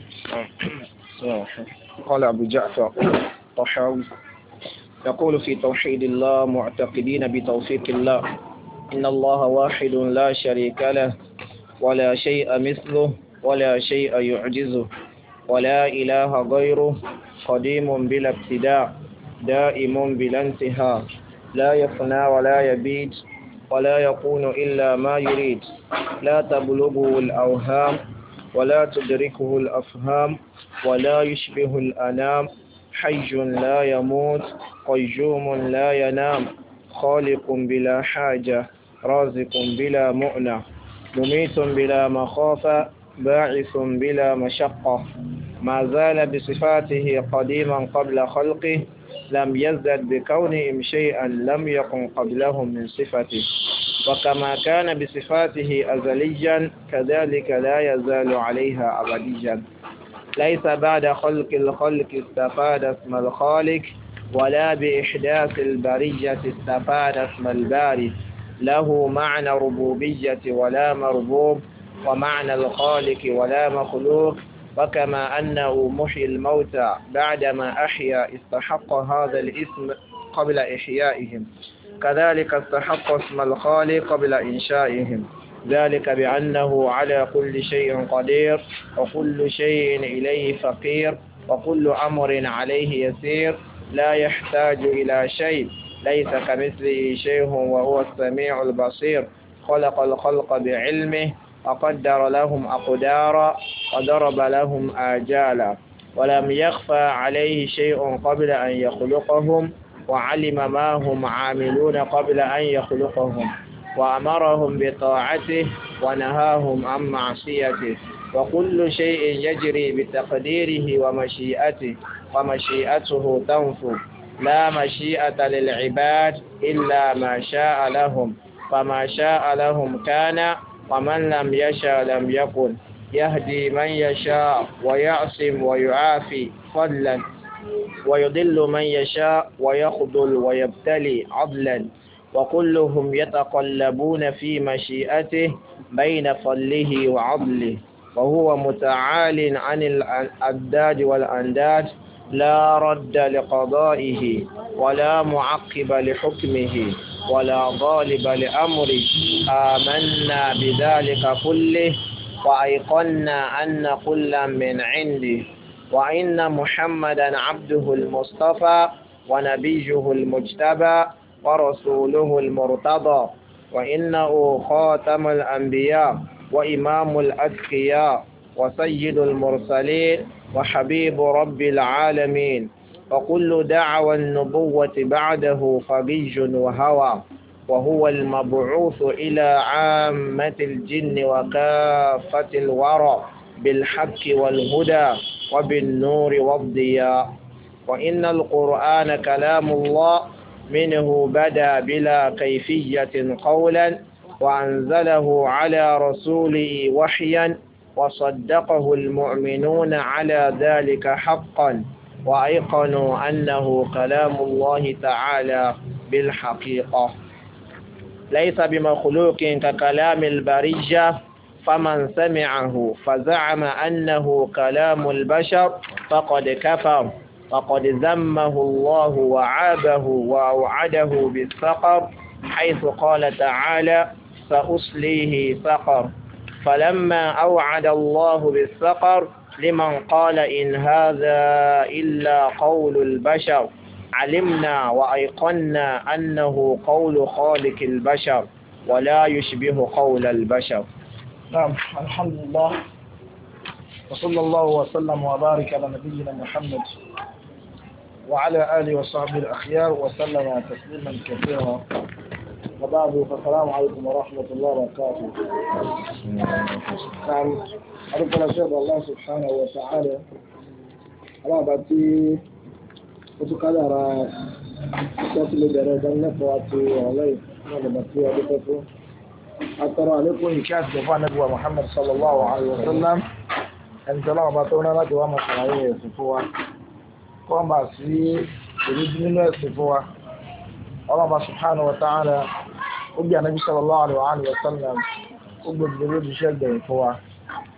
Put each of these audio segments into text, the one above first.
قال أبو جعفر الطحاوي يقول في توحيد الله معتقدين بتوفيق الله إن الله واحد لا شريك له ولا شيء مثله ولا شيء يعجزه ولا إله غيره قديم بلا ابتداء دائم بلا انتهاء لا يفنى ولا يبيد ولا يكون إلا ما يريد لا تبلغه الأوهام ولا تدركه الأفهام ولا يشبه الأنام حي لا يموت قيوم لا ينام خالق بلا حاجة رازق بلا مؤنة مميت بلا مخافة باعث بلا مشقة ما زال بصفاته قديما قبل خلقه لم يزدد بكونهم شيئا لم يكن قبلهم من صفته وكما كان بصفاته أزليا كذلك لا يزال عليها أبديا ليس بعد خلق الخلق استفاد اسم الخالق ولا بإحداث البرية استفاد اسم الباري له معنى ربوبية ولا مربوب ومعنى الخالق ولا مخلوق وكما أنه محيي الموتى بعدما أحيا استحق هذا الاسم قبل إحيائهم كذلك استحق اسم الخالق قبل إنشائهم ذلك بأنه على كل شيء قدير وكل شيء إليه فقير وكل أمر عليه يسير لا يحتاج إلى شيء ليس كمثله شيء وهو السميع البصير خلق الخلق بعلمه وقدر لهم أقدارا وضرب لهم آجالا ولم يخفى عليه شيء قبل أن يخلقهم وعلم ما هم عاملون قبل أن يخلقهم وأمرهم بطاعته ونهاهم عن معصيته وكل شيء يجري بتقديره ومشيئته ومشيئته تنفذ لا مشيئة للعباد إلا ما شاء لهم فما شاء لهم كان ومن لم يشاء لم يكن يهدي من يشاء ويعصم ويعافي فضلا ويضل من يشاء ويخذل ويبتلي عدلا وكلهم يتقلبون في مشيئته بين فضله وعدله وهو متعال عن الأنداد والأنداد لا رد لقضائه ولا معقب لحكمه ولا غالب لأمره آمنا بذلك كله وأيقنا أن كلا من عنده وإن محمدا عبده المصطفى ونبيه المجتبى ورسوله المرتضى وإنه خاتم الأنبياء وإمام الأتقياء وسيد المرسلين وحبيب رب العالمين وكل دعوى النبوة بعده فبي وهوى وهو المبعوث إلى عامة الجن وكافة الورى بالحق والهدى وبالنور والضياء وإن القرآن كلام الله منه بدا بلا كيفية قولا وأنزله على رسوله وحيا وصدقه المؤمنون على ذلك حقا وأيقنوا أنه كلام الله تعالى بالحقيقة ليس بمخلوق ككلام البرية فمن سمعه فزعم أنه كلام البشر فقد كفر وقد ذمه الله وعابه وأوعده بالسقر حيث قال تعالى سأصليه سقر فلما أوعد الله بالسقر لمن قال إن هذا إلا قول البشر علمنا وأيقنا أنه قول خالق البشر ولا يشبه قول البشر. نعم الحمد لله وصلى الله وسلم وبارك على نبينا محمد وعلى آله وصحبه الأخيار وسلم تسليما كثيرا وبعد فالسلام عليكم ورحمة الله وبركاته. نعم أرجو شهد الله سبحانه وتعالى على باتي وتقدر تسلي درجة واتي عليه على باتي واتي أترى عليكم كاس جفا نبوة محمد صلى الله عليه وسلم أن تلاه باتونا لك وما صلاه سفوة وما سي يريد منه سفوة الله سبحانه وتعالى وبيا النبي صلى الله عليه وسلم وبدلوا بشيء فوا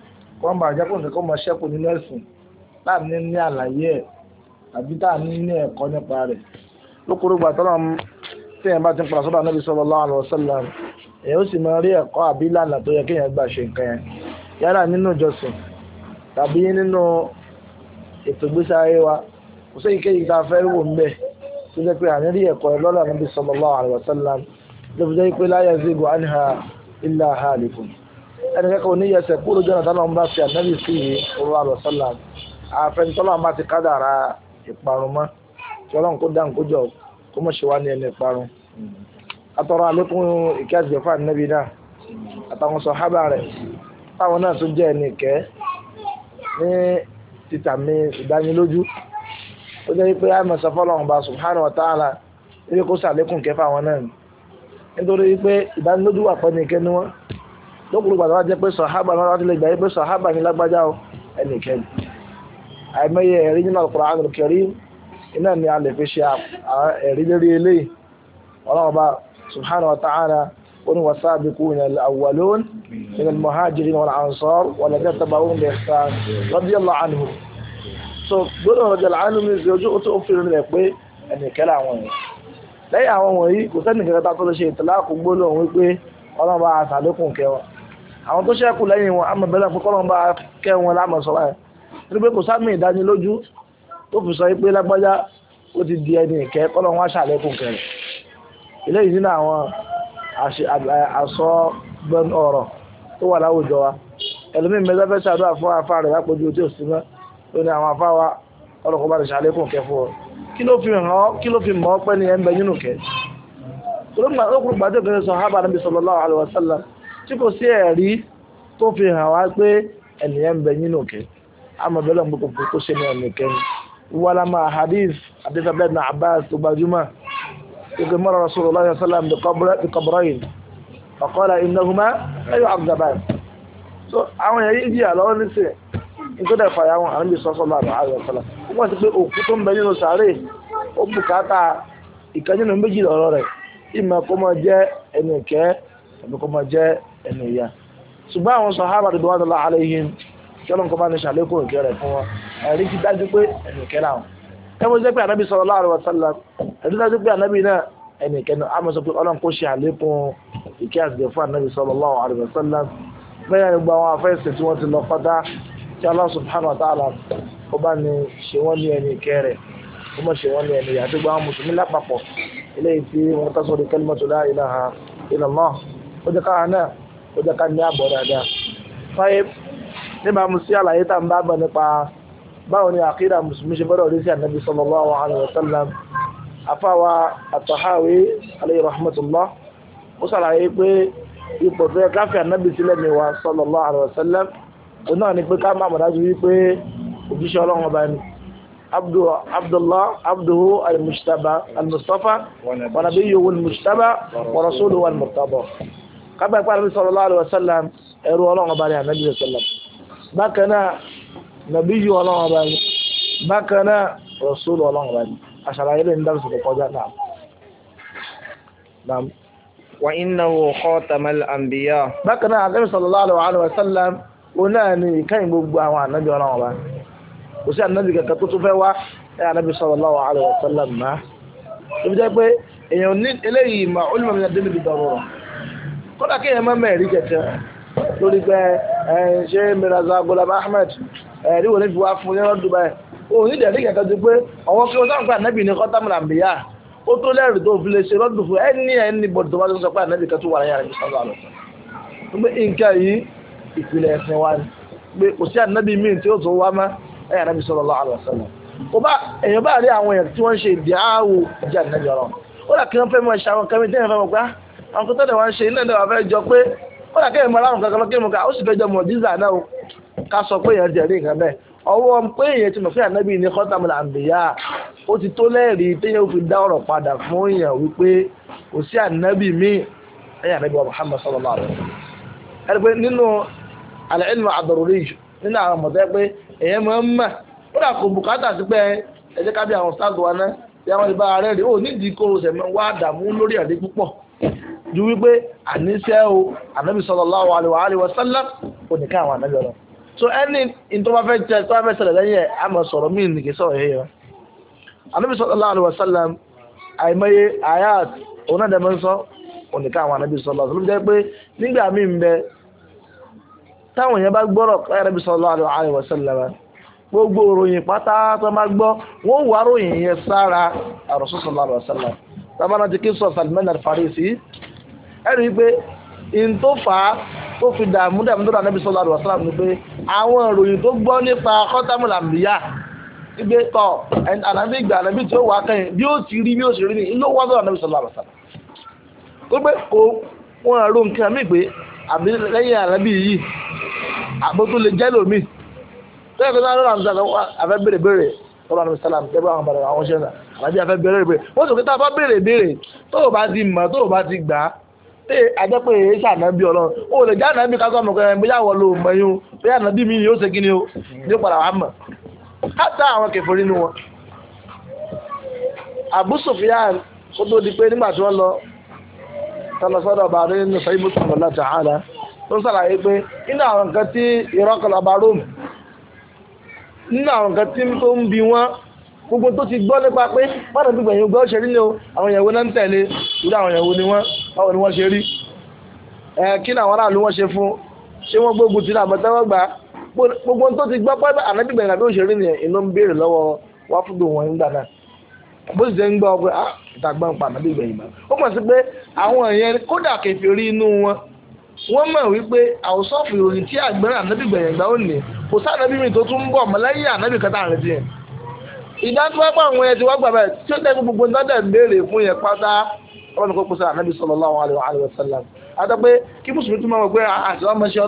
wọ́n bá jẹ́ kó nǹkan kó mọ ṣẹ́kù nínú ẹ̀sìn láàrin ní àlàyé ẹ̀ àbí tá à ní ní ẹ̀kọ́ nípa rẹ̀ lókùrú gbà tọ́lọ́ tí èèyàn bá ti ń padà sọ́dọ̀ Ànábì sallallahu alaihi wasallam èèyàn ó sì máa rí ẹ̀kọ́ àbí ìlànà tó yẹ kéèyàn gbà ṣe nǹkan yẹn yálà nínú ìjọsìn tàbí nínú ètò ìgbésí ayé wa kò sí ìkéyìí tá a fẹ́ wò ń bẹ̀ tó jẹ́ pé àní rí ẹ̀kọ́ lọ́dọ̀ Ànábì sallallahu alaihi wasallam ló fi jẹ́ pé la yazigu anha illa halikun ẹni kẹ́kọ̀ọ́ ní yẹsẹ̀ kúrò jọ́nà tánà ń bá fi Ànábì sí sallallahu alaihi wasallam àfẹnitọ́lọ́ bá ti kádàrá ìparun mọ́ tí ọlọ́run kó dáhùn kó jọ kó mọ̀ ṣe wá ní ẹni ìparun atọ́rọ àlékún ìkẹ́ àti ìfẹ́ Ànábì náà àtàwọn sàhábà rẹ̀ táwọn náà tún jẹ́ ẹni ìkẹ́ ní títàmì ìdánilójú ó jẹ́ pé àmọ̀ sọfọ́lọ́run bá subhanahu wa ta'ala níbi kó sàlékún kẹfà wọn náà nítorí pé ìdánilójú wà pẹ́ ní ìkẹ́ ní wọn lókùnrin gbàdá wá jẹ́ pé sàhábà náà láti lè gbà pé sàhábà ní lágbájá ẹni ìkẹ́ ni àìmọye ẹ̀rí nínú Al-Qur'an al-Karim iná ni a lè fi ṣe ẹ̀rí lérí eléyìí ọlọ́run bá subhanahu wa ta'ala ó ní was-sabiquna al-awwalun min al-muhajirin wal-ansar walladhina tabauhum bi ihsan radiyallahu anhum so gbọ́dọ̀ radiyallahu anhum ní ìṣẹ́jú ó tó fi rẹ̀ pé ẹni ìkẹ́lẹ̀ àwọn yìí lẹ́yìn àwọn wọ̀nyí kò sẹ́ni kẹta tó lè ṣe ìtìláàkù gbólóhùn wípé ọlọ́run bá àtàlékùn kẹwọn àwọn tó ṣẹ́kù lẹ́yìn wọn àmọ́ bẹ́lẹ̀ fún kọ́lọ́run bá kẹwọn lámọ̀sọ́ báyìí nígbà kò sáàmì ìdánilójú tó fi sọ pé lágbájá ó ti di ẹni ìkẹ́ kọ́lọ́run wá ṣàlékùn kẹrẹ̀ eléyìí nínú àwọn àsọgbọ́n ọ̀rọ̀ tó wà láwùjọ wa ẹlòmíín mẹ́ta fẹ́ ṣàdúrà fún afá rẹ̀ lápòjú tí ò sí mọ́ tó ní àwọn afá wa ọlọ́kọ̀ bá ti ṣàlékùn kẹ fún ọ kí ló fi mọ́ pẹ́ ní ẹnbẹ nínú kẹ olókùnrin gbàdé òkèrè sàhábà Ànábì sallallahu alaihi wasallam tí kò sí ẹ̀rí tó fi hàn wá pé ẹnìyẹn ń bẹ nínú kẹ àmọ́ bẹ́lẹ̀ gbogbo kó ṣe ní ẹnì kẹni wàlá máa hadith abdullah ibn Abbas tó gbajúmọ̀ ìgbé mọ́ra Rasulullah sallam bi qabrayn faqala innahuma la yu'adzaban so àwọn èyí jí àlọ́wọ́ ní sí nítorí fàyà wọn Ànábì sallallahu alaihi wasallam wọ́n ti pé òkú tó ń bẹ nínú sàárè ó bùkátà ìkànnì méjì lọ́rọ̀ rẹ̀ ìmọ̀ kó máa jẹ́ ẹni ìkẹ́ àbí kó máa jẹ́ ẹni ìyà ṣùgbọ́n àwọn sàhábà ridwanullahi alaihim kí ọlọ́run kó bá ní ṣàlékún ìkẹ́ rẹ̀ fún wọn ẹ̀rí ti dájú pé ẹni ìkẹ́ làwọn ẹmọ jẹ́ pé Ànábì sallallahu alaihi wasallam ẹ̀rí dájú pé Ànábì náà ẹni ìkẹ́ náà àmọ́ sọ pé ọlọ́run kó ṣe àlékún ìkẹ́ àti fún Ànábì sallallahu alaihi wasallam bẹ́ẹ̀ ni gbogbo àwọn afẹ́sẹ̀ tí wọ́n ti lọ pátá tí Allah subhanahu wa ta'ala kó bá ní ṣe wọ́n ní ẹni ìkẹ́ rẹ̀ kó mọ̀ ṣe wọ́n ní ẹni ìyà àti gbogbo àwọn mùsùlùmí lápapọ̀ eléyìí tí wọ́n tásọ̀ di kalimatu la ilaha illallah ó jẹ́ ká náà ó jẹ́ ká ní àbọ̀ dáadáa fáyé nígbà mú sí àlàyé tá ń bá bọ̀ nípa báwo ni àkídà mùsùlùmí ṣe gbọ́dọ̀ rí sí Ànábì sallallahu alaihi wasallam afáwa at-Tahawi alayhi rahmatullah ó sàlàyé pé ipò tó yẹ káfí Ànábì sílẹ̀ mi wa sallallahu alaihi wasallam ó náà ni pé ká má mọ̀dájú wípé òjíṣẹ́ ọlọ́run ọba ni abduhu al-mujtaba al-mustafa wa nabiyyuhu al-mujtaba wa rasuluhu al-murtada kábà ìpá Ànábì sallallahu alaihi wasallam ẹrú ọlọ́run ọba ni Ànábì sallam bákan náà nabiyyu ọlọ́run ọba ni bákan náà rasulu ọlọ́run ọba ni àṣàlàyé lè ń dárò sọ̀rọ̀ kọjá náà wa innahu khatamal anbiya bákan náà Ànábì sallallahu alaihi wasallam ó náà ni ìkẹyìn gbogbo àwọn ànábì ọlọ́run ọba kò sí ànábì kankan tó tún fẹ́ wá ẹ̀ Ànábì sallallahu alaihi wasallam máa tó fi jẹ́ pé èèyàn ní eléyìí mà ó ní mọ̀ ní bí dọ̀rọ̀ kódà kí èèyàn má mẹ́rin kẹ̀kẹ́ lórí pé ṣé Mirza Ghulam Ahmad ẹ̀rí wo ní fi wá fún yẹn lọ́dún báyìí òun ní ìdẹ̀rí kẹ̀kẹ́ ti pé ọwọ́ kí wọ́n sáà ń pè ànábì ní khatamul anbiya ó tó lẹ́rìí tó fi lè ṣe lọ́dún fún ẹni bọ̀dù tó bá tó sọ pé ànábì kan tó wà láyé Ànábì sallallahu alaihi wasallam pé nǹkan yìí ìpìlẹ̀ ẹ̀sìn wa ni pé kò sí ànábì míì tí ó tó wá má ẹ̀yà Ànábì sallallahu alaihi wasallam èèyàn bá rí àwọn èèyàn tí wọ́n ń ṣe ìdíáwò ìjà ànábì ọ̀rọ̀ ó dà kí wọ́n fẹ́ mọ ṣe àwọn kẹ́mi tí wọ́n fẹ́ mọ̀ pé àwọn kó tẹ́lẹ̀ wọ́n ń ṣe iná ìdẹ́wà fẹ́ jọ pé ó dà kéèyàn mọ aláwọn kankan lọ kéèyàn mọ ká ó sì fẹ́ jọ mọ̀jísà náà ká sọ pé èèyàn jẹ̀rí nǹkan bẹ́ẹ̀ ọwọ́ pé èèyàn ti mọ̀ fún ànábì ní khatamul anbiya ó ti tó lẹ́rìí téèyàn fi dá ọ̀rọ̀ padà fún èèyàn wípé kò sí ànábì míì ẹ̀yà Ànábì wa Muhammad sallallahu alaihi wasallam ẹ̀rí pé nínú al-ilm ad-daruri nínú àwọn mọ̀tẹ́ pé èèyàn máa ń mọ̀ ó dà kó bùkátà sí pé ẹ jẹ́ ká bí àwọn stars wa náà bí àwọn ìbá rẹ̀ rí ó nídìí kó o sẹ̀mọ́ wá dààmú lórí ẹ̀rí púpọ̀ ju wípé àníṣẹ́ o Ànábì sallallahu alaihi wasallam ó nìkan àwọn ànábì ọ̀rọ̀ so ẹni ìtọ́ bá fẹ́ jẹ́ tó bá fẹ́ ṣẹlẹ̀ lẹ́yìn ẹ̀ á mọ̀ sọ̀rọ̀ mí nìkì sọ̀rọ̀ yẹn yẹn Ànábì sallallahu alaihi wasallam àìmọye ayat onádẹ̀mọ́ ń sọ òníkà àwọn Ànábì sallallahu alaihi wasallam jẹ́ pé nígbà míì ń bẹ táwọn èèyàn bá gbọ́rọ̀ Ànábì sallallahu alaihi wasallam gbogbo òròyìn pátá tó máa gbọ́ wọ́n wà ròyìn yẹn sára Rasul sallallahu alaihi wasallam tábànà ti kí sọ Salman al-Farisi ẹ̀rí pé in tó fà á tó fi dààmú tó dà Ànábì sallallahu alaihi wasallam ni pé àwọn ìròyìn tó gbọ́ nípa Khatamul Anbiya gbé tọ̀ Ànábì ìgbà Ànábì tí ó wà kẹ́yìn bí ó ti rí bí ó ṣe rí ní ìlú wọ́n sọ̀rọ̀ Ànábì sallallahu alaihi wasallam tó pé kò wọ́n rò nǹkan mí pé àbí lẹ́yìn Ànábì yìí àbó tó lè jẹ́ lómi tó yẹ kó sáà lọ́nà àfẹ́ béèrè sọ̀rọ̀ Ànábì sallam tẹ́gbẹ́ àwọn bàrẹ̀ àwọn ṣẹ́nà àbí àfẹ́ béèrè wọ́n sọ pé tá a bá béèrè tó o bá ti mọ̀ tó o bá ti gbà á tí àjẹpẹ́ èyí ṣànábì Ọlọ́run ó lè já ànábì ká sọ́mọ̀ kẹrin bóyá wọ́n lo mọ̀yún bóyá ànábì mi yóò ṣe kí ni o ní padà wà mọ̀ káta àwọn kẹfẹ́ nínú wọn. Abu Sufyan kó tó di pé nígbà tí wọ́n lọ sọ́dọ̀ ọba nínú sọ́yìn Muslim Allah ta'ala tó ń sàlàyé pé nínú àwọn nǹkan tí ìrọ́kọ̀lọ́ ọba Rome nínú àwọn nǹkan tí tó ń bi wọ́n gbogbo tó ti gbọ́ nípa pé bọ́dà gbígbẹ̀yìn gbọ́ ṣe rí ni o àwọn ìyàwó náà ń tẹ̀lé irú àwọn ìyàwó ni wọ́n báwo ni wọ́n ṣe rí kí ni àwọn aráàlú wọ́n ṣe fún ṣé wọ́n gbógun ti àmọ́ tẹ́wọ́ gbà gbogbo tó ti gbọ́ pé ànábìgbẹ̀yìn àbí òṣèré ni inú ń béèrè lọ́wọ́ wá fúdù wọn nígbà náà bó sì ṣe ń gbọ́ pé ìtàgbọ́n ń pa ànábìgbẹ̀yìn mọ́ ó mọ̀ sí pé àwọn èèyàn kódà kèfèrí inú wọn wọ́n mọ̀ wípé àwòsọ́ọ̀fù ìròyìn tí àgbẹ̀rẹ̀ ànábìgbẹ̀yìn gbà ó ní kò sáà ànábì mi tó tún ń bọ̀ mọ́ lẹ́yìn ànábì kẹta àrètí yẹn ìdánilẹ́pọ̀ àwọn ẹ̀yẹ tí wọ́n gbà bẹ́ẹ̀ tí ó tẹ́kù gbogbo ìdádẹ̀ béèrè fún yẹn pátá ọlọ́run kó pèsè ànábì sallallahu alaihi wasallam àti pé kí mùsùlùmí tún máa wọ pé àti wọ́n mọ̀ṣẹ́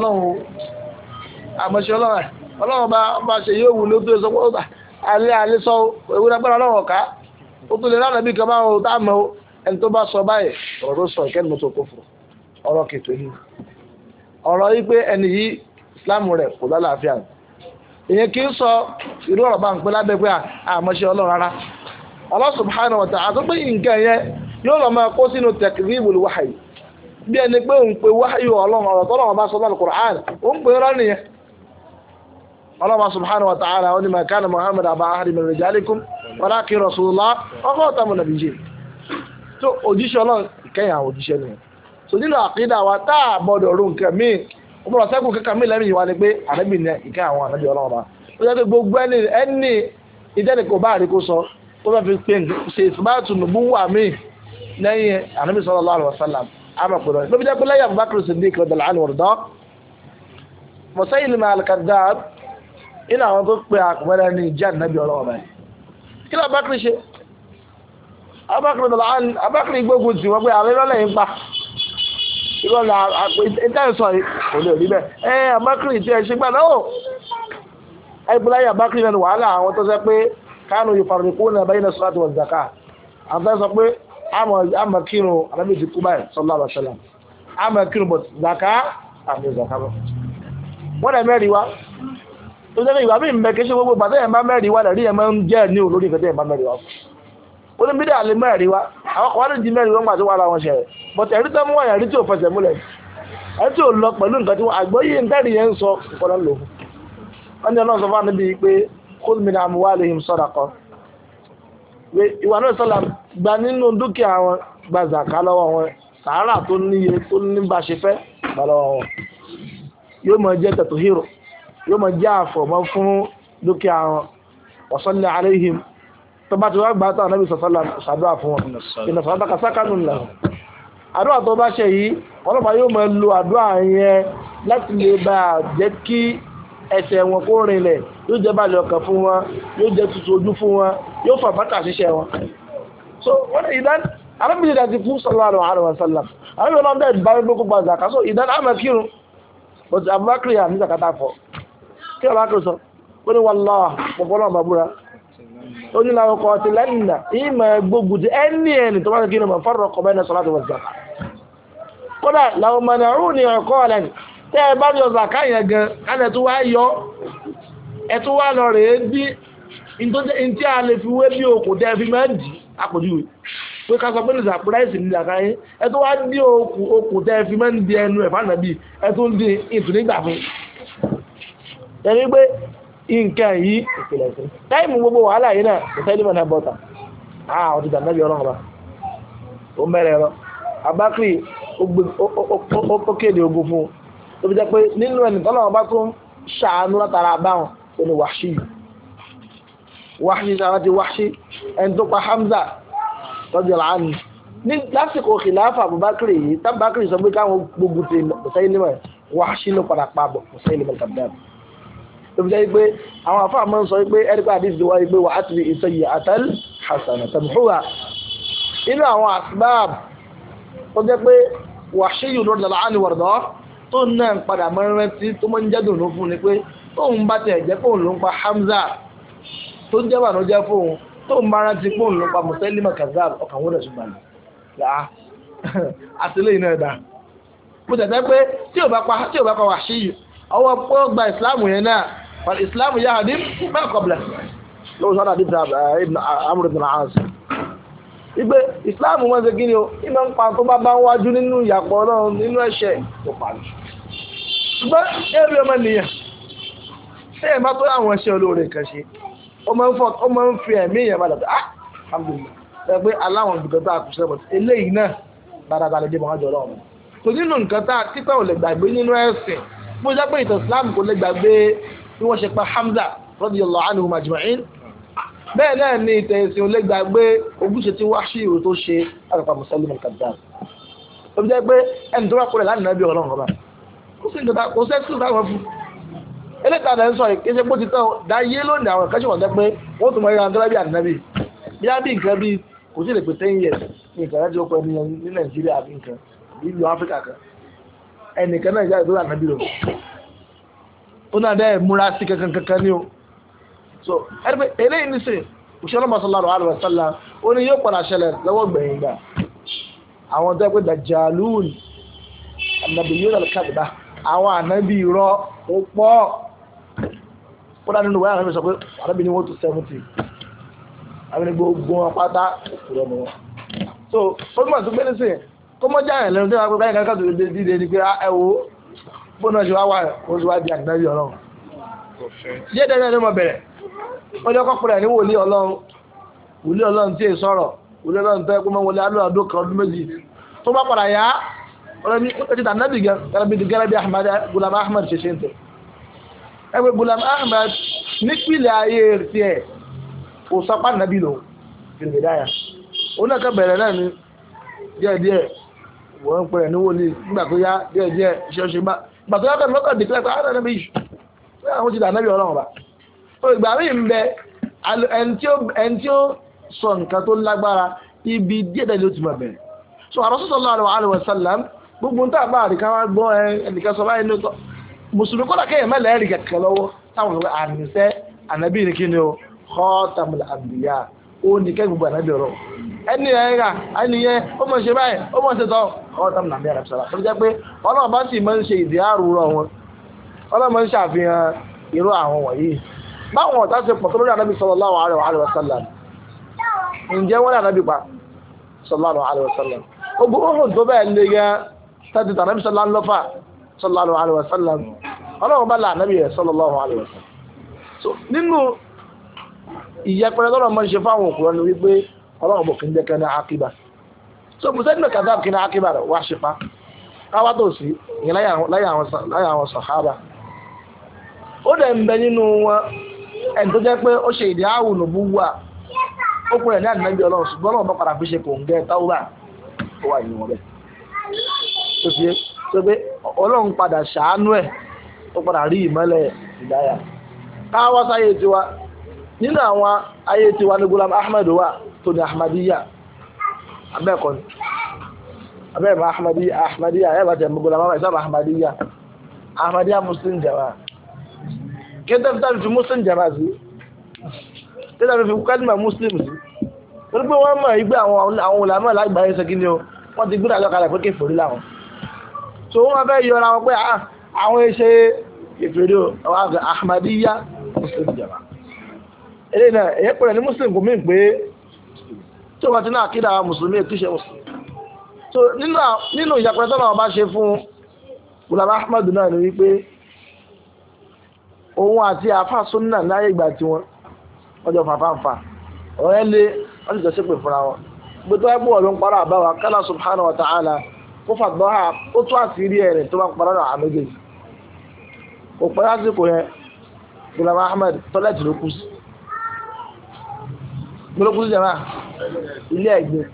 ọlọ́run bá ṣe yóò wù ló tó sọ pé alẹ́ sọ ewu lágbára ọlọ́run ọ̀ká ó tó lè rán ànábì kan máa tá mọ́ ẹni tó bá sọ báyìí ọ̀rọ̀ tó sọ ìkẹ́ni mọ́tò kó fún ọ̀rọ̀ kètò yìí ọ̀rọ̀ yìí pé ẹni yìí Islam rẹ̀ kò lálàáfíà ìyẹn kì í sọ irú ọ̀rọ̀ bá ń pẹ́ lábẹ́ pé àmọ́ṣẹ́ ọlọ́run rárá Allah subhanahu wa ta'ala tó pé nǹkan yẹn yóò lọ máa kó sínú takdhibul wahyi bí ẹni pé òun pe wahyi ọlọ́run ọ̀rọ̀ tó lọ́wọ́ bá sọ lọ́nà Qur'an òun pè rán nìyẹn Allah subhanahu wa ta'ala ó ní ma kana Muhammad aba ahadin min rijalikum walakin rasulullah wa khatamun nabiyyin tó òjíṣẹ́ ọlọ́run ìkẹyìn àwọn òjíṣẹ́ nìyẹn so nínú àkídà wa tá a gbọ́dọ̀ rú nǹkan míì ọmọ sẹ́kù kankan mi lẹ́mìí wa ni pé ànábì ní ìkẹ́ àwọn ànábì ọlọ́run ọba ó yẹ kí gbogbo ẹni ìdẹ́ni kò bá rí kó sọ ó fẹ́ fi pé ṣe ìsìbáàtù nùbú wà mí lẹ́yìn ànábì sallallahu alaihi wasallam àmọ̀ pẹ̀lú ẹ̀ lóbi jẹ́ pé lẹ́yìn Abubakar Siddiq radiyallahu anhu wọ̀rọ̀dọ́ Musaylima al-Kadhdhab iná àwọn tó pe àpẹẹrẹ ní ìjà ànábì ọlọ́run ọba yìí kí ló Abubakar ṣe Abubakar gbógun tì wọ́n pé àwọn ìrọ̀lẹ́ yìí ń pa ìrọ̀lẹ́ ìtẹ́sọ̀ kò lè rí bẹ́ẹ̀ àbákìrì tí ẹ ṣe gbà náà ẹgbẹ́láyà àbákìrì náà wàhálà àwọn tó sẹ́ pé kánú yufarriquna bayna salati wa zaka àwọn tó sọ pé àmọ̀ kírun alábì ti kú báyìí sallallahu alaihi wasallam àmọ̀ kírun bọ̀ zaka àmì zaka bọ̀ wọ́n dẹ̀ mẹ́rin wá tó jẹ́ pé ìwà bí ìmẹ̀ kí ṣe gbogbo bàtẹ́ ẹ̀ bá mẹ́rin wá lẹ́rí ẹ̀ máa ń jẹ́ ní olórí ìfẹ́ tẹ́ ẹ̀ bá mẹ́rin wá ó ní bídà lè mẹ́rin wá àwọn kan wá ní di mẹ́rin wọ́n gbà tó wà láwọn ṣẹ̀rẹ̀ bọ̀tẹ̀ ẹ̀rí tó mú wáyà rí tí ò fẹsẹ̀ múlẹ̀ ẹ̀rí tí ò lọ pẹ̀lú nǹkan tí wọ́n àgbọ́yé ń tẹ́rì yẹn ń sọ ìfọdán lò wọ́n ní ọlọ́run sọ fún àníbi pé khudh min amwalihim sadaqa ìwà náà sọ́la gba nínú dúkìá wọn gba zàká lọ́wọ́ wọn sàárà tó níye tó ní bá ṣe fẹ́ gbà lọ́wọ́ wọn yóò mọ jẹ́ tatuhiru yóò mọ jẹ́ àfọ̀mọ́ fún dúkìá wọn wa salli alaihim tó bá ti wá gbà tán Ànábì sọ̀sọ́lá ṣàdúrà fún wọn ìnà sàdákà sákànù lẹ́hùn àdúrà tó bá ṣe yìí ọlọ́pàá yóò máa lo àdúrà yẹn láti lè bá jẹ́ kí ẹsẹ̀ wọn kó rinlẹ̀ yóò jẹ́ balẹ̀ ọkàn fún wọn yóò jẹ́ tutù ojú fún wọn yóò fà bàtà ṣiṣẹ́ wọn. so wọ́n ìdán arábìnrin dàti fún sallallahu alaihi wasallam arábìnrin náà dẹ̀ bá gbogbo kó gba zaka so ìdán àmọ́ kírun but Abubakar yà ní zakata fọ kí Abubakar sọ ó ní wallahi pọ̀pọ̀ náà bàbúrà ó ní làwọn kọ́ ti lẹ́yìn ìmọ̀ gbogbo ti ẹni tó bá ti kírun mọ̀ fọ́rọ̀ kọ́ bẹ́ẹ̀ ní salatu wa zaka kódà làwọn mọ̀nàrún ní ọ̀kọ́ ọ̀lẹ́ni tẹ́ ẹ bá yọ zaka yẹn gan kálẹ̀ tó wá yọ ẹ tó wá lọ rèé bí ntí a lè fi wé bí okùn tẹ́ fi máa ń dì àpòjúwe pé ká sọ pé nìyà pírẹ́sì ní zaka yẹn ẹ tó wá dí okùn tẹ́ fi máa ń di ẹnu ẹ̀ fánà bí ẹ tó ń di ìtùnígbà fún ẹni pé nǹkan yìí ìpìlẹ̀ sí táìmù gbogbo wàhálà yìí náà Musailima náà bọ́ta ọdún ìdánilẹ́bí ọlọ́run ọba ó mẹ́rẹ̀ ẹ̀rọ Abakri ó kéde ogun fún un tó fi jẹ́ pé nínú ẹni tọ́lọ́run ọba tó ń ṣàánú látara báwọn tó ní Wahshi sára ti Wahshi ẹni tó pa Hamza radiyallahu anhu ní lásìkò kìláfà Abubakri yìí tábàkiri sọ pé káwọn gbógun ti Musailima Wahshi ló padà pa Musailima al-Kadhdhab tó fi jẹ́ pé àwọn afáà máa ń sọ pé ẹ̀rí pé àdìsí wáyé pé wàá ti sayyi'atal hasanatan tamhuha inú àwọn asbab tó jẹ́ pé Wahshi yìí radiyallahu anhu wàrúdọ́ tó náà ń padà máa ń rántí tó máa ń jẹ́ dùnú fún ni pé tóun bá tẹ̀ jẹ́ fóun ló ń pa Hamza tó ń jẹ́wà ló jẹ́ fóun tóun bá rántí fóun ló ń pa Musailima al-Kadhdhab ọkàn wọ́n rẹ̀ ṣùgbọ́n àtìlẹ́yìn náà dá mo tẹ̀tẹ́ pé tí ò bá pa Wahshi yìí ọwọ́ pọ́ gba ìsìláàmù yẹn náà wal ìsìláàmù yá àdín bẹ́ẹ̀ kọ́bìlẹ̀ lóòótọ́ sọ́dọ̀ àdín ibn Amr ibn al-As ìgbé ìsìláàmù wọn ṣe kí ni o iná ń pa tó bá ń wájú nínú ìyàpọ̀ náà nínú ẹ̀ṣẹ̀ tó parí ṣùgbọ́n ẹ̀rí ọmọ nìyẹn ṣé ẹ̀ má tó àwọn ẹ̀ṣẹ̀ olóore kan ṣe ó máa ń fi ẹ̀mí èèyàn padà tó alhamdulillah ẹ pé aláwọn nǹkan tá a kù sẹ́bọ̀ eléyìí náà dáadáa lè dé mọ́ àjọ ọlọ́run kò nínú nǹkan tá a kíkọ́ ò lè gbàgbé nínú ẹ̀sìn bó jẹ́ pé ìtàn Islam kò lè gbàgbé bí wọ́n ṣe pa Hamza radiyallahu anhum ajma'in bẹ́ẹ̀ náà ni ìtàn ẹ̀sìn ò lè gbàgbé ogúnṣe tí Wahshi ìrò tó ṣe àrùpà Musailima al-Kadhdhab ó jẹ́ pé ẹni tó wá kúrẹ̀ láti nàbí ọlọ́run ọba kò sẹ́kù táwọn fún eléta rẹ̀ ń sọ ìkéṣe bó ti tán dáyé lónìí àwọn ìkẹ́ṣẹ́ wọ̀n jẹ́ pé wọ́n tún mọ ìran tó lábí ànábì bí á bí nǹkan bí kò sí lè pè 10 years ní nǹkan láti ó pẹ́ ní Nàìjíríà bí nǹkan bí ìlú Áfíríkà kan ẹnìkan náà jáde tó rà nábì lò ó náà dẹ́ múra sí kankan ní o so ẹgbẹ́ eléyìí ní sè òṣèlú sallallahu alaihi wasallam ó ní yóò padà ṣẹlẹ̀ lọ́wọ́ gbẹ̀yìn gbà àwọn tó pé dajjalun annabiyun al-kadhba àwọn ànábì irọ́ ó pọ̀ ó dá nínú wáyà ànábì sọ pé ànábì ní wọ́n tó 70 àbí ní gbogbo wọn pátá ìrọ̀ mọ́ wọn so ó túnmọ̀ sí pé ní sè kó mọ́ jáyàn lẹ́nu tí wọ́n á pẹ́ káyìn kankan tó dìde ni pé ẹ wo bóná ṣe wá wà ó sì wá di ànábì ọlọ́run díẹ̀ díẹ̀ ní mo bẹ̀rẹ̀ ó jẹ́ kọ́kùnrin ní wòlíì ọlọ́run tí è sọ̀rọ̀ wòlíì ọlọ́run tó ẹkún mọ́ wọlé alú ọdún kan ọdún méjì tó bá padà yá ọlọ́ni ó ti tànábì gẹ́gẹ́ bí Gulam Ahmad ṣe ń tẹ̀ ẹgbẹ́ Gulam Ahmad nípìnlẹ̀ ayé tiẹ̀ kò sọpá nàbí lò fìlìdáyà ó náà kẹ́ bẹ̀rẹ̀ náà ní díẹ̀díẹ̀ wọ́n ń pẹ̀rẹ̀ ní wòlíì nígbà tó yá díẹ̀díẹ̀ iṣẹ́ ṣe gbà tó yá kẹ́ lọ́kàn dìklẹ́ pé àwọn ẹ̀nàbí yìí àwọn ti tànábì ọlọ́run bá ìgbà rí ń bẹ ẹni tí ó sọ nǹkan tó lágbára ibi díẹ̀ ló ti máa bẹ̀rẹ̀ so sallallahu alaihi wasallam gbogbo ń tàbá àríká wá gbọ́ ẹnìkan sọ báyìí ní ọ̀tọ̀ mùsùlùmí kọ́lá kẹ́yẹ̀ mẹ́lẹ̀ ẹ̀rì kẹ̀kẹ́ lọ́wọ́ táwọn ọ̀rọ̀ àníṣẹ́ ànábì ní kí ni ó khatamul anbiya ó ní kẹ́ gbogbo ànábì ọ̀rọ̀ ẹni ẹ̀rà ẹniyẹn ó mọ̀ ṣe báyìí ó mọ̀ ṣe tọ́ khatamul anbiya rẹ̀ sọ̀rọ̀ tó jẹ́ pé ọlọ́run bá sì máa ń ṣe ìdí àrùrọ̀ wọn ọlọ́run máa ń ṣàfihàn irú àwọn wọ̀nyí báwọn ọ̀tá ṣe pọ̀ tó lórí ànábì sallallahu alaihi wasallam ǹjẹ́ wọ́n ní ànábì pa sallallahu alaihi wasallam ogun ohun tó bẹ́ẹ̀ lé gẹ́ tàbí tàbí sallallahu alaihi wasallam ọlọ́run bá láàánábì rẹ̀ sallallahu alaihi wasallam so nínú ìyẹpẹrẹ lọ́rọ̀ mọ́ ṣe fáwọn òkúrọ́ ni wípé ọlọ́run bò kí ń jẹ́ kẹ́ ní àkíbà so Musailima al-Kadhdhab kí ní àkíbà rẹ̀ wá ṣe pa káwá tó sí ìyẹn láyé àwọn sàhábà ó dẹ̀ ń bẹ nínú wọn ẹni tó jẹ́ pé ó ṣe ìdí àwùn òbú wà ó kúrẹ̀ ní ànábì ọlọ́run ṣùgbọ́n ọlọ́run bá padà fi ṣe kò ń gẹ́ táwùbà ó wà nínú wọn bẹ́ẹ̀ tó fi tó pé ọlọ́run padà ṣàánú ẹ̀ ó padà rí ìmọ́lẹ̀ ìdáyà káwá sáyé tiwa nínú àwọn ayé tiwa ní Gulam Ahmad wà tó ní Ahmadiyya abẹ́ẹ̀kọ́ ni abẹ́ẹ̀mọ́ Ahmadiyya ẹ̀ bá tẹ̀ mọ́ Gulam Ahmad ìsáàmù Ahmadiyya Muslim Jama'a kí tẹ́ fi Muslim Jama'a sí kí tẹ́ fi kálímà Muslim sí torí pé wọ́n mọ̀ ìgbé àwọn ulama lágbàáyé sẹ́kí ni ó wọ́n ti gbúdà lọ́kàlẹ̀ pé kéfòrí láwọn so wọ́n fẹ́ yọra wọn pé àwọn iṣẹ́ ìfèrè àwọn Ahmadiyya Muslim Jama'a eré náà èyẹ́ pẹ̀lẹ̀ ní Muslim kò mí pé tí wọ́n ti náà kí dáa Mùsùlùmí ètúṣe Muslim so nínú ìyàpẹ̀rẹ̀ tó náà bá ṣe fún Gulam Ahmad náà ni wípé òun àti àáfà súnà láyé ìgbà tí wọ́n jọ fàfáǹfà ọ̀rẹ́ lé wọ́n sì jọ ṣépè fúnra wọn gbogbo ẹgbẹ́ wọn ló ń parọ́ àbáwá kálá subhanahu wa ta'ala ó fàgbọ́n ha ó tún àṣírí ẹ̀rẹ̀ tó bá ń parọ́ náà àmẹ́gẹ́jì kò pẹ́ lásìkò yẹn Ghulam Ahmad tọ́lẹ̀tì ló kú sí jẹ́mà ilé ẹ̀gbẹ́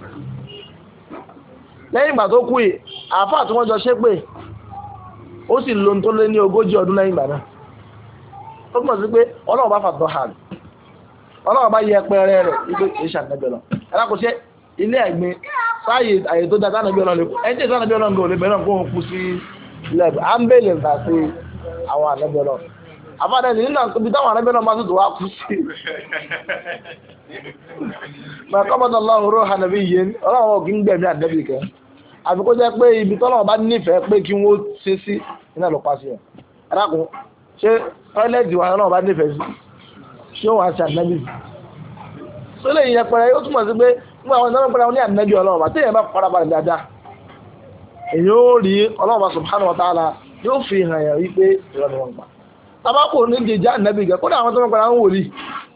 lẹ́yìn ìgbà tó kú yìí àáfà tí wọ́n jọ ṣépè ó sì lóhun tó lé ní 40 ọdún lẹ́yìn ìgbà náà ó túnmọ̀ sí pé ọlọ́run bá fàgbọ́n ha ọlọ́run bá yẹ pẹ́rẹ́ rẹ̀ wípé kì í ṣàtẹ́bẹ̀ lọ alákòóṣe ilé ẹ̀gbin sáàyè àyè tó dáadáa nàbí ọlọ́run lè kú ẹni tí ìsáà nàbí ọlọ́run lè bẹ̀rẹ̀ kó ń kú sí ilé ẹ̀gbin à ń bèèrè nǹka sí àwọn ànábì ọlọ́run àfáàdé nínú ibi táwọn ànábì ọlọ́run máa tó wá kú sí. màkàmọ́tò ọlọ́run ró hànàbí yẹn ọlọ́run kì í gbẹ̀mí ànábì kẹ́ àfi kó jẹ́ pé ibi tọ́lọ́run bá nífẹ̀ẹ́ pé kí wọ́n ṣe sí iná lọ pa sí ẹ̀ alákùn ṣé tọ́ílẹ̀tì wa náà bá nífẹ̀ẹ́ sí ṣé wọ́n á ṣe ànábì sólè yẹn pẹrẹ yóò túmọ̀ sí pé nígbà àwọn ìdáná pẹrẹ wọn ní ànábì ọlọ́run bá téèyàn bá farabalẹ̀ dáadáa èyí ó rí ọlọ́run bá subhanahu wa ta'ala yóò fi hàn yàn wípé ìrọ̀ ni wọ́n gbà tabako ní jẹjẹ ànábì gẹ kódà àwọn tó ń pẹrẹ àwọn wòlíì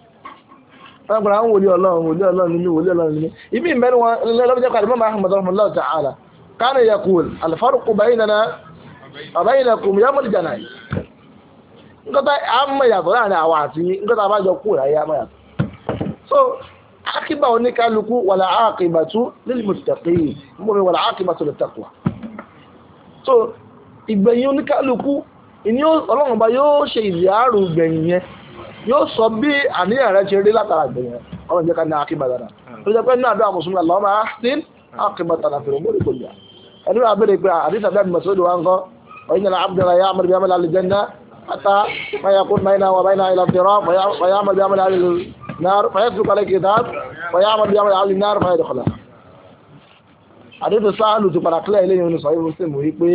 ọlọ́run nínú wòlíì ọlọ́run nínú ibi ìmẹ́rin wọn lọ́jọ́ kàdé mọ́mọ́ ahmed rahmanulah ta'ala kana yaqul al-farqu baynana wa baynakum yawm al-janaiz nkọ́ta àmọ́ yàtọ̀ láàrin àwọn àti nkọ́ta àbájọ kú ìráyé àmọ́ yàtọ̀ so akiba oníkálukú wàlà àkìbàtú lil muttaqin múmi wàlà àkìbàtú lit taqwa so ìgbẹ̀yìn oníkálukú ìní ọlọ́run ọba yóò ṣe ìdíyàrú gbẹ̀yìn yẹn yóò sọ bí àníyàn rẹ ṣe rí látara gbẹ̀yìn yẹn ọlọ́run jẹ́ ká ní àkìbà dára tó jẹ́ pé ní àdó àmùsùn Allahumma ahsin aqibatana fil umuri kulliha ẹni wàá bẹ̀rẹ̀ pé àdìsá bẹ́ẹ̀ Mas'ud wa ń kọ́ ọ̀yìn náà abdullah ya'mur bi amali al-janna hatta ma yakun baynahu wa baynaha ila al-firaq wa ya'mal bi amali النار فيسلك عليه كتاب ويعمل بعمل اهل النار فيدخلها àdéhùn sáàlù tó padà kílẹ̀ eléyìí ní sọ̀rọ̀ muslim wí pé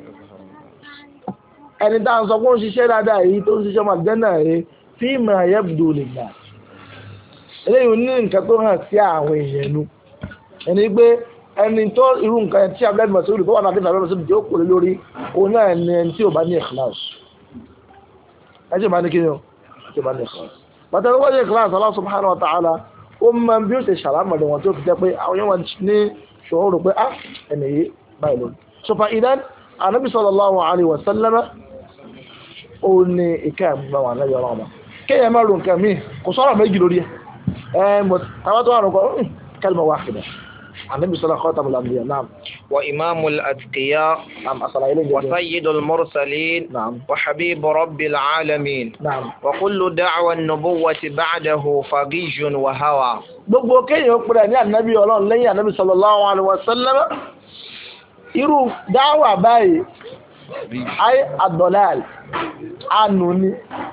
ẹni tá à ń sọ pé ó ń ṣiṣẹ́ dáadáa yìí tó ń ṣiṣẹ́ máa jẹ́ náà rí fíìmù ayébùdó lè gbà eléyìí ní nǹkan tó hàn sí àwọn èèyàn nu ẹni pé ẹni tó irú nǹkan tí abúlé mọ̀síwìrì tó wà náà àdéhùn abúlé mọ̀síwìrì tó kò lé lórí òun náà ni ẹni tí ò bá ní ikhlas ẹ tí ò bá ní kíni o tí ò bá ní ikhlas bàtàkì wọ́n yẹ kíláàsì Allah subhanahu wa ta'ala ó máa bí ó ṣe ṣàlámọ̀dé wọn tó fi jẹ́ pé àwọn yẹn wọ́n ní ṣòro pé ẹni yìí báyìí lónìí. sọfà ìdán Ànábì sallallahu alaihi wa sallam ó ní ìkẹ́ àbúgbà wọn lẹ́yìn ọlọ́run ọba kéèyàn máa ro nǹkan míì kò sọ̀rọ̀ méjì lórí ẹ̀ àwọn tó wà rọ̀ kọ́ kalma wahida Ànábì sallallahu khatamul anbiya naam. وإمام الأتقياء وسيد المرسلين وحبيب رب العالمين وكل دعوى النبوة بعده فقيج وهوى gbogbo kéèyàn pèrè ní ànábì ọlọ́run lẹ́yìn ànábì sallallahu alaihi wasallam irú dáwà báyìí ayé àdọ̀láàlì ànú ní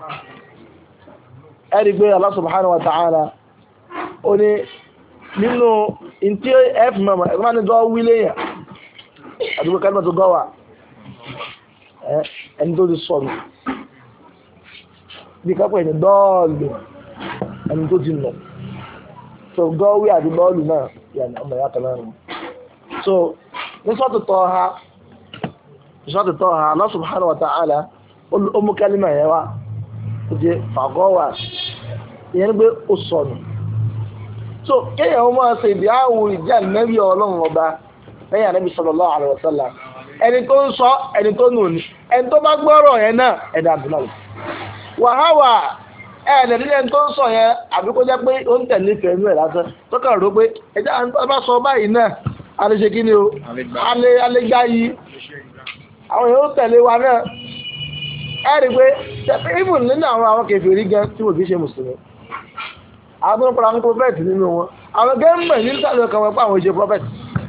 ẹ̀rí pé Allah subhanahu wa ta'ala ó ní nínú ìntí ẹ̀fùmọ̀mọ̀ ẹ̀gbọ́n ní gọ́ wílé yẹn àdúgbò kẹ́lùmọ̀ tó gọ́wà ẹni tó ti sọ̀rọ̀ bí kápẹ́ ẹni dọ́ọ̀lù ẹni tó ti nù so gọ́wí àti dọ́ọ̀lù náà yàní ọmọ ìyá kan náà nù so ní sọ́tù tọ́ ha Allah subhanahu wa ta'ala ó mú kẹ́lùmọ̀ yẹn wá ó jẹ́ fàgọ́wà ìyẹn ní pé ó sọ̀nù so kéèyàn ó máa ṣe ìdíyàwó ìjà nẹ́bí ọlọ́run ọba lẹ́yìn ànábì sallallahu alaihi wasallam ẹni tó ń sọ ẹni tó nù ní ẹni tó bá gbọ́rọ̀ yẹn náà ẹ̀dà àbúlá rẹ̀ wàháwà ẹ̀ẹ́dẹ̀ẹ́dẹ́ ẹni tó ń sọ yẹn àbí kó jẹ́ pé ó ń tẹ̀lé fẹ̀ẹ́nú ẹ̀ lásán tó kàn rò pé ẹjẹ́ àwọn bá sọ báyìí náà a lè ṣe kí ni o alẹ́gbá yìí àwọn èèyàn ó tẹ̀lé wa náà ẹ̀ rí pé even nínú àwọn kèfèrí gan tí wò kí ṣe mùsùlùmí àwọn tó ń pàdánù prophet nínú wọn àwọn gẹ́mẹ̀ ní sàlẹ̀ kan wọ́n pa àwọn ìṣe prophet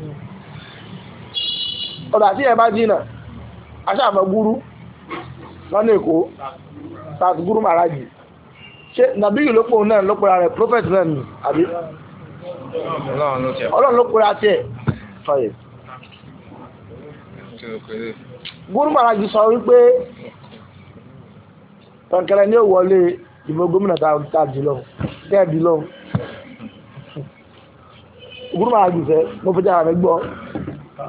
ọ̀dà tí ẹ bá jìnà aṣáàmọ̀ gúrú lọ́nà èkó tàbí gúrú màrájì ṣe nàbíyù ló pò náà ló pòrà rẹ̀ prophet náà nì àbí ọlọ́run ló pòrà tí ẹ̀ sọ̀yẹ̀ gúrú màrájì sọ wípé tọ̀nkẹrẹ ní òwọlé ìbò gómìnà tàbí lọ tẹ́ẹ̀dì lọ gúrú màrájì fẹ́ mo fi jára rẹ̀ gbọ́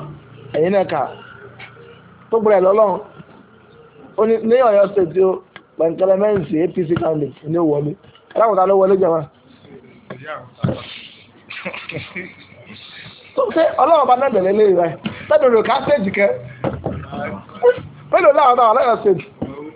ẹ̀yìn náà kà tó gbọ́rẹ̀ lọ́lọ́run ó ní Ọ̀yọ́ state pẹ̀ǹkẹ́lẹ́ mẹ́ǹsì APC candidate ní ó wọlé aláwọ̀ ta ló wọlé jẹ́ wọn. ṣé ọlọ́run bá nàgbẹ̀ lélẹ́ rẹ̀ lẹ́nu rẹ̀ ká stéèjì kẹ́ mélòó láwọn táwọn aláyọ̀ stéèjì.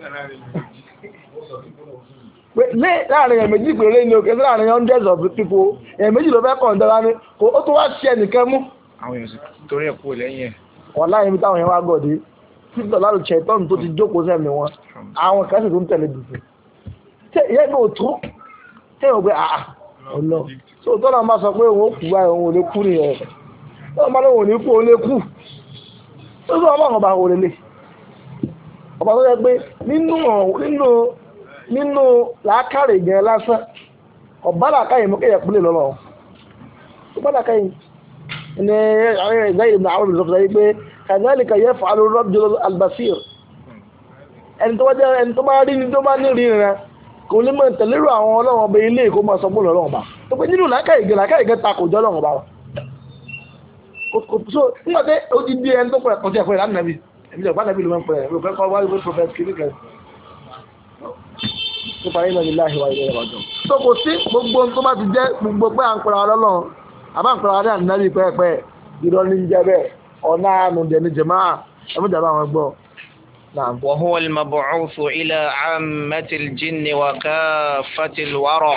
ní láàrin èèyàn méjì péré ni òkè sí láàrin hundreds of people èèyàn méjì ló fẹ́ kọ̀ ǹdọ́ra ní ó tó wá ṣe ẹnìkan mú. àwọn èèyàn sì torí ẹ̀ kú lẹ́yìn ẹ̀. wọ́n láyé mi táwọn yẹn wá gọ̀dé títọ̀ láti ṣe ìtọ́nù tó ti jókòó sẹ́mi wọn àwọn kan sì tún tẹ̀lé dùdù. ṣé ìyẹn kò tó ṣé ìwọ̀n pé ọ̀nà tó tọ́lá máa sọ pé òun ó kú báyìí òun ò lè kú nìyẹn tọ́lá máa lóun ò ní kú òun lè kú tó sọ ọlọ́run ọba òrèlè ọba tó yẹ pé nínú làákàrè gẹ̀ẹ́ lásán ọba làákàyè mú kéèyàn pínlẹ̀ lọ́lọ́ ọba làákàyè ní ẹ̀yà ìgbà àwọn olùsọ̀fọ̀ sọ pé kàdálíkà yaf'alu ar-rajulu al-basir ẹni tó bá rí ni tó bá ní rí rẹ kò ní mọ̀ tẹ̀lérò àwọn ọlọ́run ọba ilé ìkó máa sọ bóòlù ọlọ́run ọba tó pé nínú làákàyè gẹ̀ẹ́ ta kò jọ ọlọ́run ọba so nígbà tí ó ti di ẹni tó pẹ̀lẹ̀ kọjá ẹ̀fọ́ ìlànà nàbí ẹ̀mí ìjọba nàbí ló máa ń pẹ̀lẹ̀ ẹ̀rọ fẹ́ kọ́ wáyé pé prophet kìnnìkan tó parí náà nílá ìwà ilé ẹ̀rọ ọjọ́. tó kò sí gbogbo tó bá ti jẹ́ gbogbo pé à ń pẹ̀lẹ̀ ọlọ́run àbá ń pẹ̀lẹ̀ ọlọ́run ànábì pẹ́ẹ́pẹ́ ìrọ̀ ní jẹ́ bẹ́ẹ̀ ọ̀nà àánú dẹ̀ ní jẹ̀máà ẹ̀mọ́jàbá àwọn gbọ́. وهو المبعوث إلى عامة الجن وكافة الورى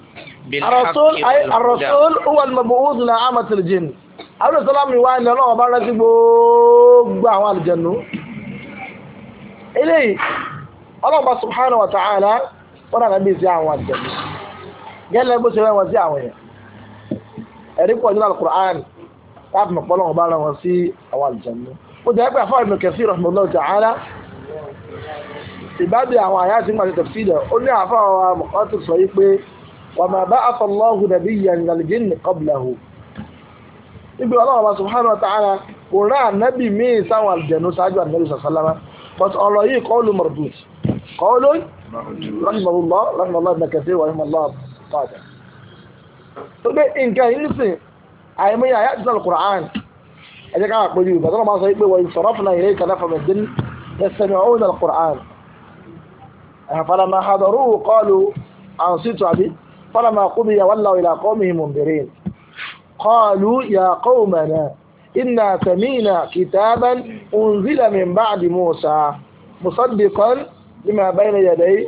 الرسول هو المبعوث إلى عامة الجن àwọn ìsọ́lámù ìwá ilẹ̀ ọlọ́wọ́ bá rántí gbogbo àwọn àlùjànnú eléyìí ọlọ́ọ̀bá subhanahu wa ta'ala wọ́n náà bí sí àwọn àlùjànnú gẹ́lẹ́ bó ṣe rẹ̀ wọ́n sí àwọn èèyàn ẹ̀rí pọ̀ nínú al-Qur'an láti mọ̀ pọ́lọ́wọ́ bá rẹ̀ wọ́n sí àwọn àlùjànnú ó jẹ́ pé àfáà Ibn Kathir rahimahullahu ta'ala ìbádé àwọn àyà tí wọ́n ti tafsir ó ní àfáà wa Muqatil sọ yí pé wa ma ba'atha Allahu nabiyyan min al-jinni qablahu ibi ọlọ́run ọba subhanahu wa ta'ala kò rán ànábì míì sáwọn àlùjànnú ṣáájú ànábì sàlámà but ọ̀rọ̀ yìí qawlu mardud qawlu rahimahullah Ibn Kathir wa rahimahullah ta'ala tó dé nǹkan yìí nísìn àìmọye àyà ti sọ̀rọ̀ Qur'an ẹ̀jẹ̀ ká wà pẹ̀lú ìgbà tó lọ́ máa sọ pé wa sarafna ilayka nafaran min al-jinn yastami'una al-Qur'an falamma hadaruhu qalu ansitu abi falamma qudiya wallaw ila qawmihim mundirin قالوا يا قومنا إنا سمينا كتابا أنزل من بعد موسى مصدقا لما بين يديه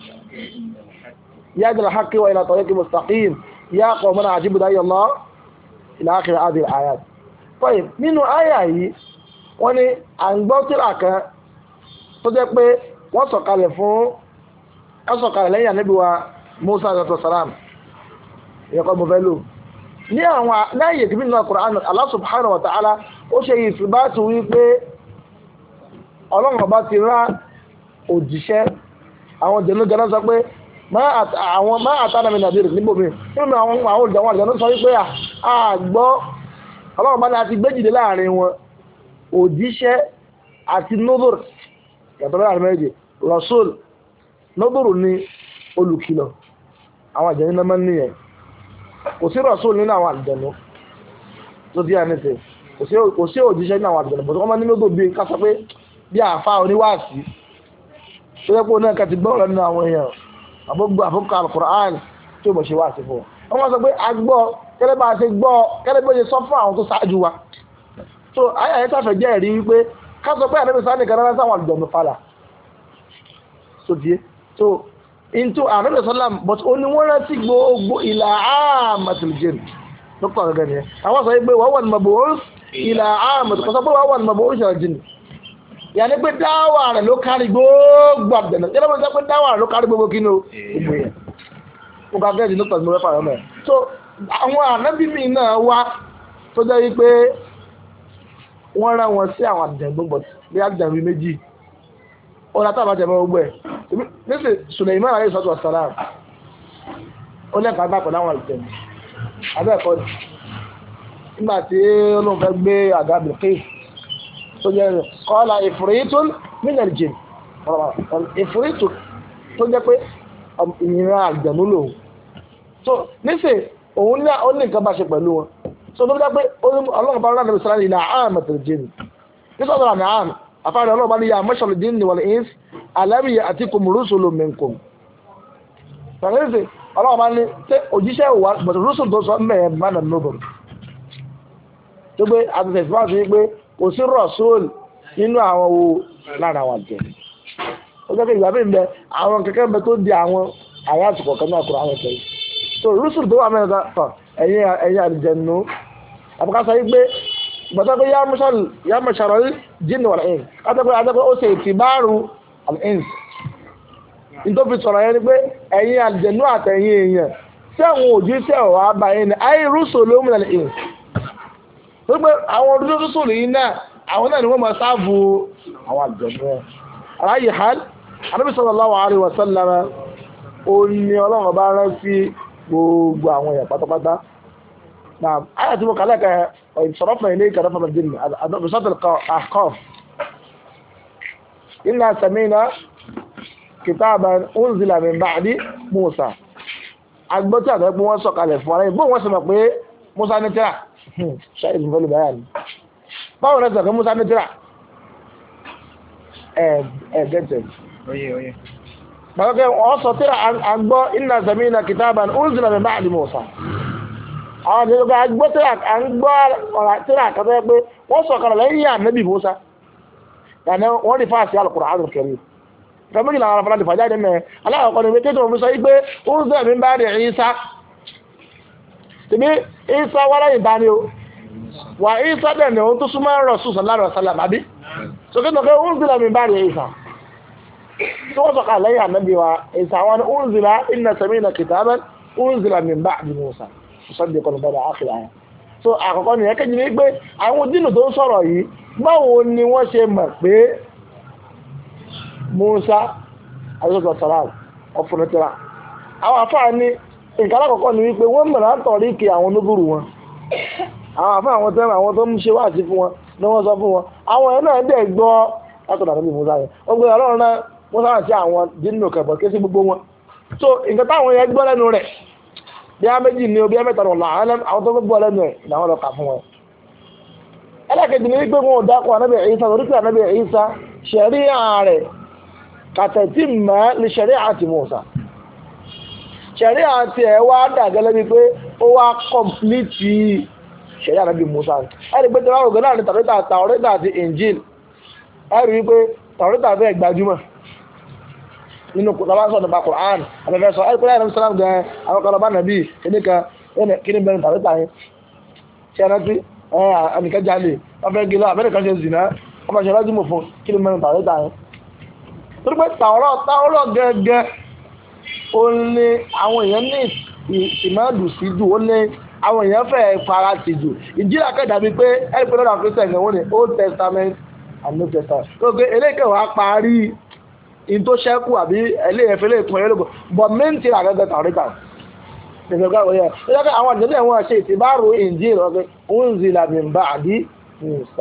يد الحق وإلى طريق مستقيم يا قومنا عجبوا داعي الله إلى آخر هذه الآيات. طيب nínú àyà yìí wọ́n ní à ń gbọ́ tírà kan tó jẹ́ pé wọ́n sọ̀kalẹ̀ lẹ́yìn Ànábì wa Musa alayhi salam ìyẹ́kọ́ mo fẹ́ lò ní àwọn láyé tí nínú Al-Qur'an Allah subhanahu wa ta'ala ó ṣe ìfìbátù wípé ọlọ́run ọba ti rán òjíṣẹ́ àwọn jẹ̀nú jẹ́nà sọ pé má àtànà mi nàbí rẹ̀ níbòmí nínú àwọn olùdáwọn àjẹ́nú sọ wípé àgbọ́ ọlọ́run ọba ní a ti gbéjìdé láàrin wọn òjíṣẹ́ àti nudhur yàtọ̀ láàrin méjì rasul nudhur ní olùkìlọ̀ àwọn àjẹ́nú náà máa ń níyẹn kò sí rasul nínú àwọn àlùjànnú tó di àníṣe kò sí òjíṣẹ́ nínú àwọn àlùjànnú bó tó wọ́n máa nínú tó bí ká sọ pé bí àfa oníwàásí tó yẹ kó náà ká ti gbọ́ ọ̀rọ̀ nínú àwọn èèyàn àbúgbò àfọ́kà al-Qur'an tó bọ̀ ṣe wá sí fún wọn wọ́n sọ pé a gbọ́ kẹ́lẹ́ bá a ṣe gbọ́ kẹ́lẹ́ bó ṣe sọ fún àwọn tó ṣáájú wa so ayé àyè tàfẹ́ jẹ́ ẹ̀rí wípé ká sọ pé àdébí sáà nìkan náà sáwọn àlùjànnú padà so díẹ̀ so into another salam but ó ní wọ́n rántí gbogbo ìlà àmàtul jinn dókítà gẹ́gẹ́ ni àwọn sọ pé wọ́n wà ní mab'uth ìlà àmàtul kò sọ pé wọ́n wà ní mab'uth ìlà jinn yàní pé dáwà rẹ̀ ló kárí gbogbo àgbẹ̀nà yẹ́nà wọ́n sọ pé dáwà rẹ̀ ló kárí gbogbo kí ni ó gbogbo yẹn ó ká gẹ́gẹ́ dókítà ní mẹ́fà rẹ̀ mẹ́ so àwọn ànábì mi náà wá tó jẹ́ wípé wọ́n rán wọn sí àwọn àjẹ̀gbọ́n bọ̀ bí àjẹ̀gbọ́n méjì ó látà bá jẹ̀mọ́ gbogbo ẹ̀ nísì Suleiman alayhi salatu wassalam ó lẹ́ka bá pẹ̀lú àwọn àlùjẹ̀mú abẹ́ẹ̀kọ́ nígbà tí olóhùn fẹ́ gbé àga Bilqis tó jẹ́ qala ifritun minal jinn ifritun tó jẹ́ pé ìran àlùjẹ̀mú lòun so nísì òun ní ó ní nǹkan bá ṣe pẹ̀lú wọn so ló jẹ́ pé ọlọ́run bá rán Nabi sallallahu ila ammatil jinn nísọ̀rọ̀ àmì àmì àfáàrí ọlọ́run bá ní ya mashal jinni wal ins alam ya'tikum rusulun minkum sàlẹ́sì ọlọ́run bá ní ṣé òjíṣẹ́ wà bọ̀dọ̀ rúṣùn tó sọ mẹ́ẹ̀ mánà lóbọ̀ tó gbé àtẹ̀sẹ̀ fún àti pé kò sí rọ̀ṣùl nínú àwọn wo lára àwọn àjẹ́ ó jẹ́ pé ìgbà bí bẹ àwọn kẹ̀kẹ́ bẹ tó di àwọn àyà àtùkọ̀ kan náà kúrò àwọn ìtẹ̀yìn so rúṣùl tó wà mẹ́ta tọ̀ ẹ̀yìn àlìjẹ̀nù àbúkà sọ pé bọ̀dọ̀ pé yá mọ̀ṣàrọ̀ jinn wal ins adẹ́pẹ́ ó ṣe ìtìbáàrù al-ins nítorí sọ̀rọ̀ yẹn ni pé ẹ̀yin àlìjẹ̀nú àtẹ̀yìn èèyàn tí àwọn òjíṣẹ́ ọ̀wá báyìí ni ayé rúṣò ló múlẹ̀ èèyàn tó pé àwọn rúṣò yìí náà àwọn náà ni wọ́n máa sáàbù àwọn àlìjẹ̀nú ẹ̀ aláyè hàn Ànábì sallallahu alaihi wasallam ó ní ọlọ́run bá rán sí gbogbo àwọn èèyàn pátápátá náà ayé àti mo kàlẹ́ kẹ́ ìṣọ̀rọ̀fẹ̀ ilé ìkàrọ̀fẹ̀ mẹ́jìnnì àdọ́bìsọ́tẹ̀ kìtàbà unzila min ba'di Musa agbọ́tí àtọ́gbọ́n wọ́n sọ̀kalẹ̀ fún ara ìgbó wọ́n sì mọ̀ pé Musa ní tíra ṣe ìfẹ́lú báyà ní báwọn rẹ̀ sọ̀kẹ́ Musa ní tíra ẹ̀gẹ́tẹ̀ báwọn wọ́n sọ tíra àgbọ́ inna samina kìtàbà unzila min ba'di Musa àwọn àti agbọ́ tíra àkàtọ́ pé wọ́n sọ̀kalẹ̀ lẹ́yìn ànábì Musa yàní wọ́n rí fáàsì al-Qur'an al-Karim kàmíkì làwọn afọlá ti fàjá dé mẹ aláàkọ́ ni kéde òfin sọ wípé ó ń sẹ́mi bá rí Ìsá tìbí Ìsá wá lẹ́yìn dání o wà Ìsá dẹ̀ ní ohun tó súnmọ́ Rasul sallallahu alaihi wasallam àbí sókè tó kẹ́ ó ń sẹ́mi bá rí Ìsá tí wọ́n sọ̀kà lẹ́yìn ànábì wa Ìsá wọn ó ń zìlá inna samina kitaban ó ń zìlá min ba'di Musa musaddiqan bada akhir aya so àkọ́kọ́ nìyẹn kejì ní pé àwọn dínú tó ń sọ̀rọ̀ yìí báwo ni wọ́n ṣe mọ̀ pé Musa àyíkọ̀ sàrán ọ̀fọ̀nẹ́tẹ̀rà àwọn àfáà ní nǹkan alákọ̀ọ́kọ́ ni wípé wọ́n mọ̀ràn àtọ̀rí kí àwọn olóbùrù wọn àwọn àfáà àwọn tẹ́rọ àwọn tó ń ṣe wá sí fún wọn ní wọ́n sọ fún wọn àwọn ẹ̀ náà dẹ̀ gbọ́ látọ̀dà níbi Musa yẹn ó gbé ọlọ́run náà Musa àti àwọn dínú kẹ̀bọ̀ ké sí gbogbo wọn so nǹkan táwọn yẹn gbọ́ lẹ́nu rẹ̀ bí a méjì ni o bí a mẹ́ta rọ̀ àwọn tó gbọ́ lẹ́nu ẹ̀ làwọn lọ kà fún wọn ẹlẹ́kẹ̀dì ni wípé wọn ò dákọ̀ ànábì Ìsá torí pé ànábì Ìsá ṣẹ̀ríà rẹ̀ kàtẹ̀tì mọ́ ní ṣẹ̀ríà àti Mùsá ṣẹ̀ríà àti ẹ̀ wá dàgẹ́lẹ́ bí pé ó wá kọ̀m̀plìtì ṣẹ̀ríà ànábì Mùsá ẹ̀rí pé tẹ́lá ògùn náà ní Tàórátà àti Injil ẹ̀rí wípé Tàórátà bẹ́ẹ̀ gbajúmọ̀ nínú kùtàbánsọ̀ nípa Qur'an àbẹ̀fẹ́ sọ ẹ̀rí pé láì rẹ̀ gan àwọn kan lọ́ba nàbí kíní bẹ̀rẹ̀ Tàórátà yẹn ṣe rántí ẹnìkan jalè wọ́n fẹ́ gílọ́ àbẹ́rẹ̀kan ṣe zìnà wọ́n máa ṣe rájúmọ̀ fún kíní bẹ̀rẹ̀ Tàórátà yẹn torí pé Tàórọ̀ gẹ́gẹ́ ó ní àwọn èèyàn ní ìmọ̀ọ́dù sí jù ó ní àwọn èèyàn fẹ́ fara sí jù Ìnjílà kẹ́dà bíi pé ẹ̀rí pé lọ́dọ̀ Christian ìgbà wọn ni Old Testament and New Testament tó gbé eléyìí wàá parí in tó ṣẹ́kù àbí ẹlẹ́yẹfẹ́ lè pọ̀ ẹlẹ́gbọ̀ bọ̀ méntì àgẹ́gẹ́ Tàórátà ìgbẹ̀gbẹ̀ wọ̀nyẹ lọ́dọ̀ àwọn àjẹ́lẹ̀ wọn ṣe ìtìbárò Injil ọ̀gẹ́ unzila min ba'di Musa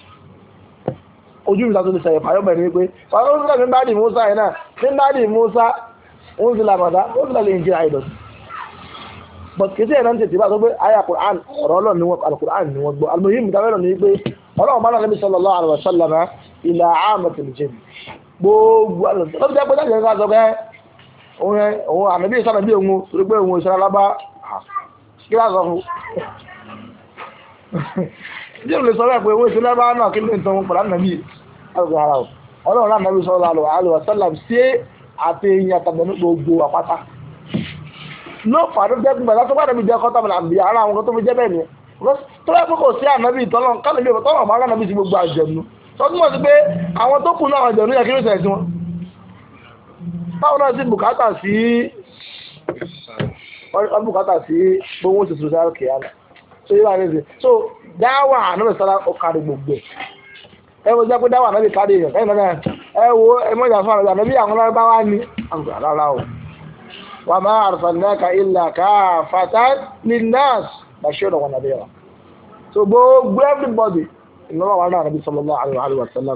ojú ìta tó lè ṣẹ̀yẹ̀ fàyọ́ bẹ̀rẹ̀ wípé ọ̀rọ̀ òǹzìlà min ba'di Musa yẹn náà min ba'di Musa òǹzìlà mọ̀dá òǹzìlà lè jẹ́ àìdọ̀ but kìí sí ẹ̀rọ ń tètè bá tó pé àyà Qur'an ọ̀rọ̀ Ọlọ́run ni wọ́n Al-Qur'an ni wọ́n gbọ́ almuhim ìdáwẹ́rọ̀ ni wípé Ọlọ́run bá náà Nabi sallallahu alaihi wasallam ila ammatil jinn gbogbo ọlọ́run jẹ́ pé láti ẹ̀ka sọ pé òun àmì ìsànà bí òun torí pé òun ìsànà lábá kí láti sọ fún díẹ̀ lè sọ pé òun ìsànà lábá náà kí ló ń tọ́ pẹ̀lú ànàbí ọlọ́run náà Nabi sallallahu alaihi wasallam sí àti èyí àtàbẹ̀ ní gbogbo àpáta ló fàdó jẹ́ pé bẹ̀rẹ̀ tó bá dẹ̀bi jẹ́ kọ́tà bẹ̀rẹ̀ àbí ara àwọn kan tó fi jẹ́ bẹ́ẹ̀ ni tó bá kókò sí ànàbí tọ́lọ̀ kálẹ̀ bí tọ́lọ̀ máa ránàbí sí gbogbo àjẹ̀nu tọ́túnmọ̀ sí pé àwọn tó kù náà àjẹ̀nu yẹ kí ló sẹ̀ sí wọn báwọn náà sí bùkátà sí gbogbo òṣèṣù sáré kìíyàná so yíra ní ṣe so dáwà ànábì sára ọkàrí gbogbo ẹ wo jẹ́ pé dáwà ànábì kárí èèyàn ẹ̀yìn náà ẹ wo ẹmọ́jà fún ànábì àwọn ọlọ́rọ̀ wá ní rárá o wa ma arsalnaka illa kaffatan linnas bashiran wa nadhira so gbogbo everybody ìnáwó àwọn ànábì sallallahu alaihi wa sallam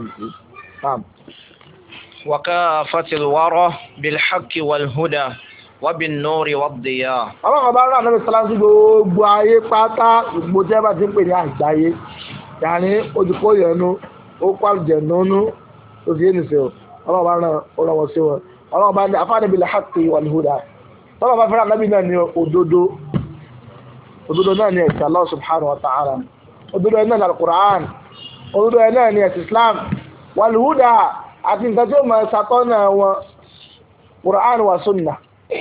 وكافة الورى بالحق والهدى وبالنور والضياء. àwọn kan bá rán ànábì sálám sí gbogbo ayé pátá gbogbo tí ẹ bá ti ń pè ní àgbáyé yàní ojúkó yẹnu ó pàlùjẹ̀ nínú tó fi yé nìṣẹ́ o ọlọ́ọ̀bá rán ọlọ́wọ́ sí wọn ọlọ́ọ̀bá ní afáàní bil haqqi wal huda tọ́lọ́ọ̀bá fẹ́ràn nábì náà ní òdodo náà ní ẹ̀sìn Allah subhanahu wa ta'ala òdodo náà ní al-Qur'an òdodo náà ní ẹ̀sìn Islam wal huda àti nǹkan tí ó máa ṣàtọ́nà wọn Qur'an wa sunnah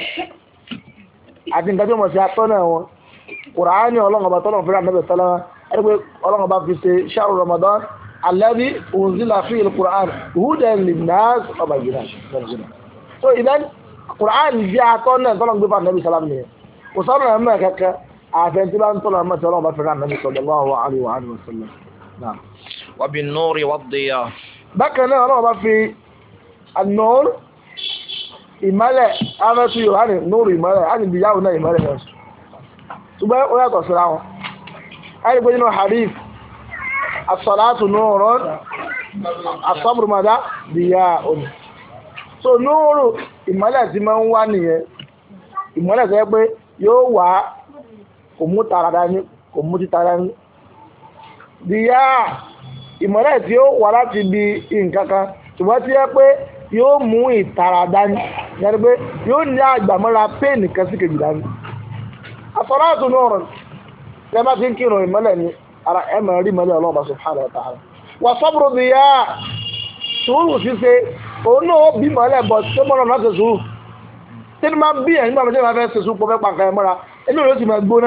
àti nǹkan tí ó máa ṣàtọ́nà wọn Qur'an ní ọlọ́ọ̀bá tọ́lọ́ọ̀ fẹ́ràn nábì sálama ẹgbẹ́ ọlọ́ọ̀bá fi ṣe shahru Ramadan alladhi unzila fihi al-Qur'an hudan lin-nas wa bayyinat so idan Qur'an jẹ́ atọ́nà tọ́lọ̀ gbé fún Nabi sallam ni kò sọ́nà ẹ̀mọ́ kẹ́kẹ́ àfẹ́ntí bá ń tọ́lọ̀ ẹ̀mọ́ tí ọlọ́run bá fẹ́ràn Nabi sallallahu alaihi wa sallam náà. wa bin-nuri wad-diya. bákan náà ọlọ́run bá fi an-nur ìmọ́lẹ̀ afẹ́tú yóò hàn ní nuru ìmọ́lẹ̀ hàn ní ìyáwó náà ìmọ́lẹ̀ yẹn ṣùgbọ́n ó yàtọ̀ síra wọn. ayé gbé nínú hadith as-salatu nurun as-sabru mada diya'un so nuru ìmọ́lẹ̀ tí máa ń wá nìyẹn ìmọ́lẹ̀ tó yẹ pé yóò wá kò mú tara dání kò mú ti tara ní diya ìmọ́lẹ̀ tí ó wá láti bi nǹkan kan ṣùgbọ́n tí yẹ pé yóò mú ìtara dání yẹn pé yóò ní àgbàmọ́ra péènì kan sí kejì dání as-salatu nurun tẹ́ bá ti ń kírun ìmọ́lẹ̀ ni ara ẹ̀ máa rí ìmọ́lẹ̀ Ọlọ́run subhanahu wa ta'ala wa sabru diya sùúrù ṣíṣe òun náà bí mọ́lẹ̀ bọ̀ tó mọ́nà láti sùúrù tí ní máa bí ẹ̀ nígbà tí wọ́n fẹ́ ṣe sùúrù pọ̀ fẹ́ pàǹkà ẹ̀ mọ́ra inú rẹ̀ sì máa gbóná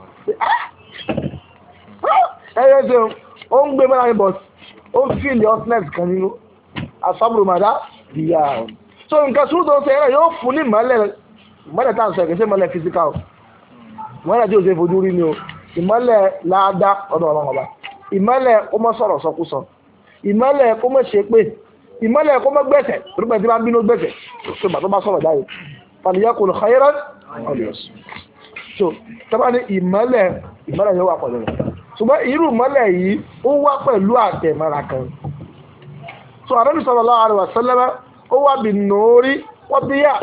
ẹ̀yẹ́ ṣe ó ń gbé mọ́ra bọ̀ ó ń fíìlì ọ́sínẹ́sì kan nínú asọ́bùrù màdá ìyá ọ̀ so nǹkan sùúrù tó ń ṣe ẹ̀rọ yóò fún ní mọ́lẹ̀ tá à ń sọ ẹ̀kẹ́ mọ́lẹ̀ physical mọ́lẹ̀ tí ò ṣe fojú rí ni o ìmọ́lẹ̀ láàdá ọ̀dọ̀ ọ̀rọ̀ ọba ìmọ́lẹ̀ ó mọ́ sọ̀rọ̀ sọkúsọ ìmọ́lẹ̀ kó mọ́ ṣe pé ìmọ́lẹ̀ kó mọ́ gbẹ̀sẹ̀ torípé tí bá ń bínú gbẹ̀sẹ̀ tó bá tó bá sọ̀rọ̀ jáde falyakul khayran so tọ́ba ní ìmọ́lẹ̀ yóò wà pẹ̀lú rẹ̀ ṣùgbọ́n irú ìmọ́lẹ̀ yìí ó wá pẹ̀lú àtẹ̀mọ́ra kan so Ànábì sallallahu alaihi wasallam ó wá bin-nuri wad-diya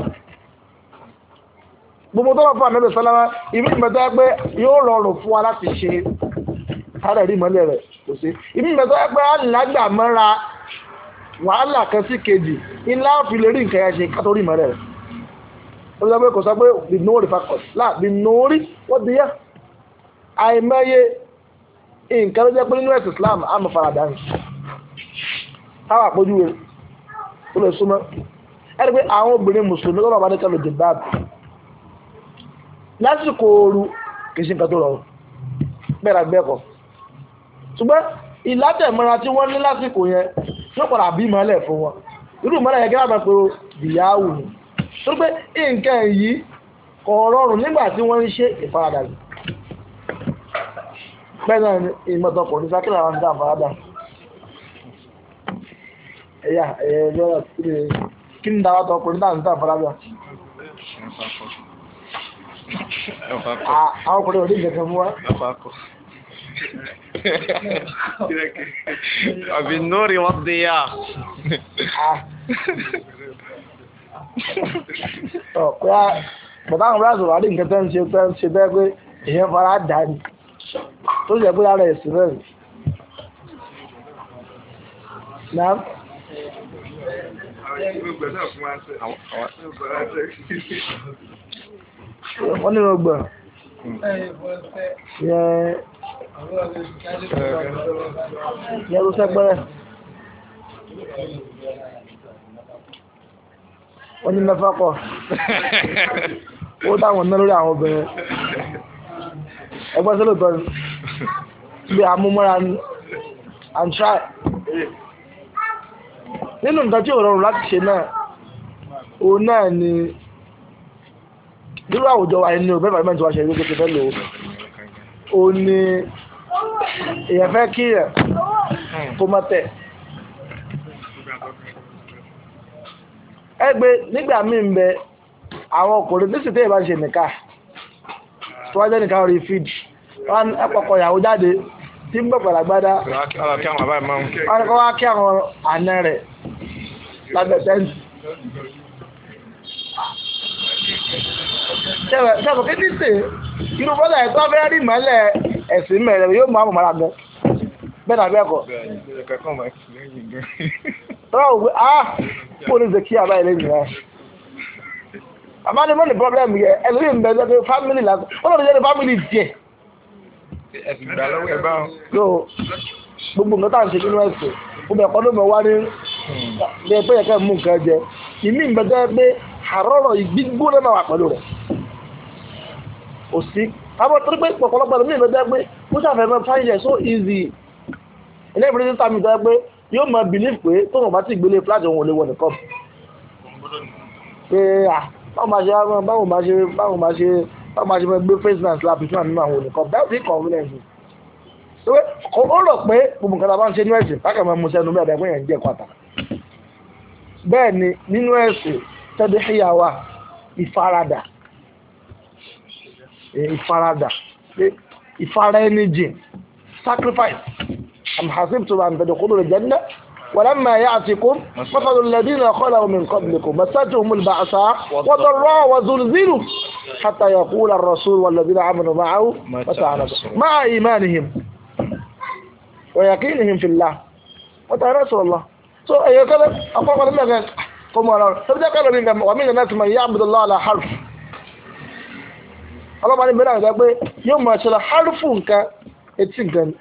gbogbo tó lọ fún Ànábì sallama ìmí ìmọ̀tọ́ pé yóò rọrùn fún wa láti ṣe tààrà rí ìmọ́lẹ̀ rẹ̀ kò sí ìmí ìmọ̀tọ́ pé alágbà mọ́ra wàhálà kan sí kejì ńlá fi lè rí nǹkan yẹn ṣe kátó rí ìmọ́lẹ̀ rẹ̀ ó sọ pé kò sọ pé bin-nuri faqat la bin-nuri wad-diya àìmọye nǹkan ló jẹ́ pé nínú ẹ̀sìn Islam àmọ́ faradà ní táwọn àpójú rẹ̀ tó lè súnmọ́ ẹni pé àwọn obìnrin mùsùlùmí lọ́wọ́ bá ní kẹlò jìbáàbù lásìkò ooru kìí ṣe nǹkan tó rọrùn bẹ́ẹ̀rẹ̀ gbẹ́kọ̀ ṣùgbọ́n ìlátẹ̀mọ́ra tí wọ́n ní lásìkò yẹn yóò padà bí mọ́lẹ̀ fún wọn irú mọ́lẹ̀ yẹn gẹ́gẹ́ bá pé dìyàwó ni tó pé nǹkan yìí kò rọrùn nígbà tí wọ́n ń ṣe ìfaradà yìí bẹ́ẹ̀ náà ni ìmọ̀tọkọ̀ ní sákìlà àwọn ìdá àfaradà ẹ̀yà ẹ̀yà kí ni dáwọ́ tọkùnrin náà ń dá àfaradà àwọn ọkùnrin òní ìjẹ̀kẹ̀ mú wá. bin-nuri wad-diya. bàtà àwọn ọ̀rẹ́ àzọ̀rọ̀ àdé nǹkan tẹ́ ń ṣe bẹ́ẹ̀ pé èèyàn fara dà ní tó jẹ́ pé lára ẹ̀sìn rẹ̀ náà. wọ́n nínú ọgbọ̀n yẹn ló sẹ́gbẹ́rẹ́ wọ́n ní mẹ́fà pọ̀ ó dáwọn ná lórí àwọn obìnrin ẹgbẹ́ sọ́lọ́tọ́ ni bí amúmọ́ra ni and try nínú nǹkan tí ò rọrùn láti ṣe náà òun náà ni nínú àwùjọ wa ẹni òbẹ́ bàbá mẹ́tí wá ṣe ìgbésẹ̀ fẹ́ lò ó ní èèyàn fẹ́ kí ẹ̀ kó má tẹ̀ ẹgbẹ́ nígbà míì ń bẹ àwọn ọkùnrin nísìsiyìí tẹ́ ẹ̀ bá ń ṣe nìka tó wá jẹ́ nìka orí feed wọn ẹ̀pọ̀kọ̀ ìyàwó jáde tí ń bọ̀ pàdàgbádá wọn kọ́ wá kí àwọn àna rẹ̀ lábẹ́ tẹ́ǹtì ṣẹ́fọ̀ kí títì inú bọ́dà ẹ̀tọ́ fẹ́ rí ìmọ̀lẹ̀ ẹ̀sìn mẹ́rẹ̀ yóò mú àmọ̀ mara gan bẹ́ẹ̀ náà bẹ́ẹ̀ kọ́ tọ́wọ́ wò kó ní ṣe kí àbá ilé nìyẹn àmọ́ ní mọ́ni problem yẹ ẹlòmíì ń bẹ lọ́dọ̀ family lásán ó lọ́dọ̀ jẹ́ ní family díẹ̀. ẹ̀sìn ìgbà lọ́wọ́ ẹ̀ bá wọn. yóò gbogbo nǹkan tá à ń ṣe nínú ẹ̀sìn gbogbo ẹ̀kọ́ ló mọ̀ wá ní bí ẹ pé yẹ ká mú nǹkan jẹ ìmí ń bẹ jẹ́ pé àrọ́rọ̀ ìgbígbóná náà wà pẹ̀lú rẹ̀ kò sí àbọ̀ torí pé pọ̀pọ̀lọpọ̀ ẹ̀mí ń bẹ jẹ́ pé ó ṣàfẹ́ mọ́ fáyẹ̀ so easy ilé ìfúnni sísá mi jẹ́ pé yóò mọ believe pé tó wọn bá ti gbélé flat òun ò lè wọ nìkan pé báwo máa ṣe gbé face mask láti fún àmì àwọn olùkọ́ that is convenience ó rò pé gbogbo nǹkan tá a bá ń ṣe nínú ẹ̀sìn káàkiri máa mú sẹ́nu bẹ́ẹ̀ bẹ́ẹ̀ yẹn jẹ́ pàtà bẹ́ẹ̀ ni nínú ẹ̀sìn tẹ́lẹ̀ ìyàwó ìfara ẹni jìn sacrifice am hasibtum an tadkhulul janna ولما يأتكم مثل الذين خلوا من قبلكم مستهم البأساء والضراء وزلزلوا حتى يقول الرسول والذين آمنوا معه متى نصر مع إيمانهم ويقينهم في الله متى نصر الله so أيها كذا أقول لك كم على تبدأ كلام ومن الناس من يعبد الله على حرف الله ما نبغى نقول يوم ما شاء حرف كا اتسكن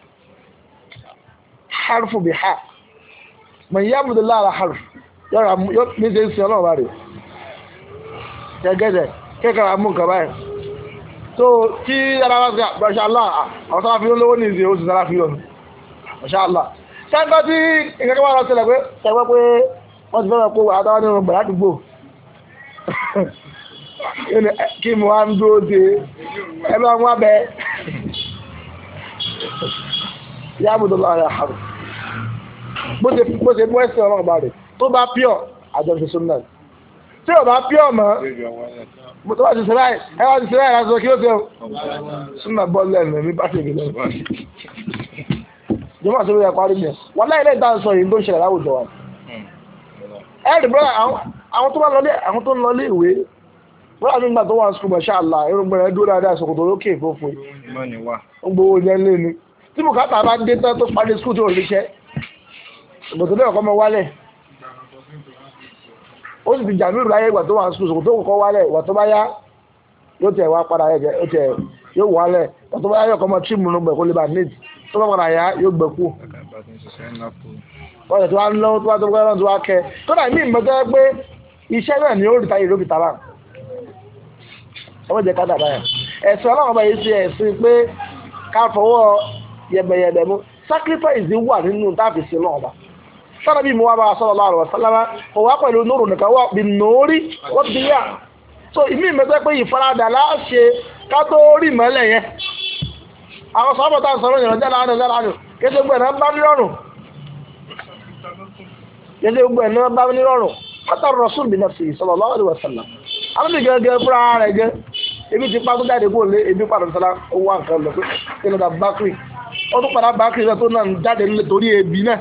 حرف بحاء من يعبد الله على حرف يا ميزان سيانا باري يا جدع كيف أمون كبار so tí ara wa gbà masha Allah àwọn sára fi lówó ní ìsìn oṣù sára fi lọ masha Allah sáńgbà tí ìgbàgbọ́ wa lọ sílẹ̀ pé ṣẹ̀gbọ́ pé wọ́n ti fẹ́ràn kó àtàwọn nínú gbàrá àdúgbò kí mo wá ń dúró de ẹgbẹ́ wọn abẹ ya'budu Allah ala harf bó ṣe mú ẹsẹ̀ ọlọ́run bá rẹ̀ tó bá pure àjọṣe sunna tí ò bá pure mọ́ tó bá ti sẹ́láì ẹwà ti sẹ́láì lásán kí ó tẹ́ sunna bọ́ọ̀lù ẹ̀mẹ̀ mi bá tèmi lẹ́nu jọmọ́ àti ìwé ẹ̀kọ́ àríyàn wọn láì lẹ́yìn dáhùn sọ yìí tó ń ṣẹlẹ̀ láwùjọ wa ẹ̀rì bọ́lá àwọn tó ń lọ lé ìwé bọ́lá nígbà tó wà sùkúl masha Allah irúgbìn rẹ̀ dúró dáadáa sọ̀kòtò lókè fòfò ń gbowó yẹn lé ni tí bùkátà bá dé tán tó parí sùkúl tó ríṣẹ́ ìbòtò náà kọ́ mọ wálẹ̀ ó sì ti jàmírù láyé ìgbà tó wà sùkúl sọ̀kòtò kọ́ wálẹ̀ ìgbà tó bá yá yóò tẹ̀ wá padà yóò wálẹ̀ ìgbà tó bá yá yóò kọ́ mọ tíìmù nù gbẹ̀ kó lè bá níìtì tó bá padà yá yóò gbẹ̀ kú wọ́n tẹ̀ tó wá ń lọ́wọ́ tó wá tó wá tó wá kẹ́ tó dà ní ìmọ̀tẹ́ pé iṣẹ́ náà ni ó rí táyé lóbi tàbá ọmọ jẹ ká dàbá yẹn ẹ̀sìn ọlọ́run ọba yìí ṣe ẹ̀sìn pé ká fọwọ́ yẹ̀bẹ̀yẹ̀bẹ̀ mú sacrifice wà nínú táàfì sí ọlọ́run ọba sára bí mo wá bá sallallahu alaihi wasallam kò wá pẹ̀lú nóòrùn nìkan wà bí nóòrí wọ́n ti yá so ìmí ìmọ̀tẹ́ pé ìfaradà láṣẹ ká tó rí mọ́lẹ̀ yẹn àwọn sọ́bọ̀ tá à ń sọ̀rọ̀ yẹn lọ́jà láàánú kéde gbogbo ẹ̀nà bá nírọ̀rùn kéde gbogbo ẹ̀nà bá nírọ̀rùn pátá Rasul bi nafsi sallallahu alaihi wasallam àwọn ti gẹ́gẹ́ fúnra rẹ̀ gẹ́ ebi ti pa tó jáde kó lé ebi padà sọ́lá owó àǹkan lọ pé kí ló dá bákìrì ó tún padà bákìrì rẹ̀ tó náà jáde nílé torí ebi náà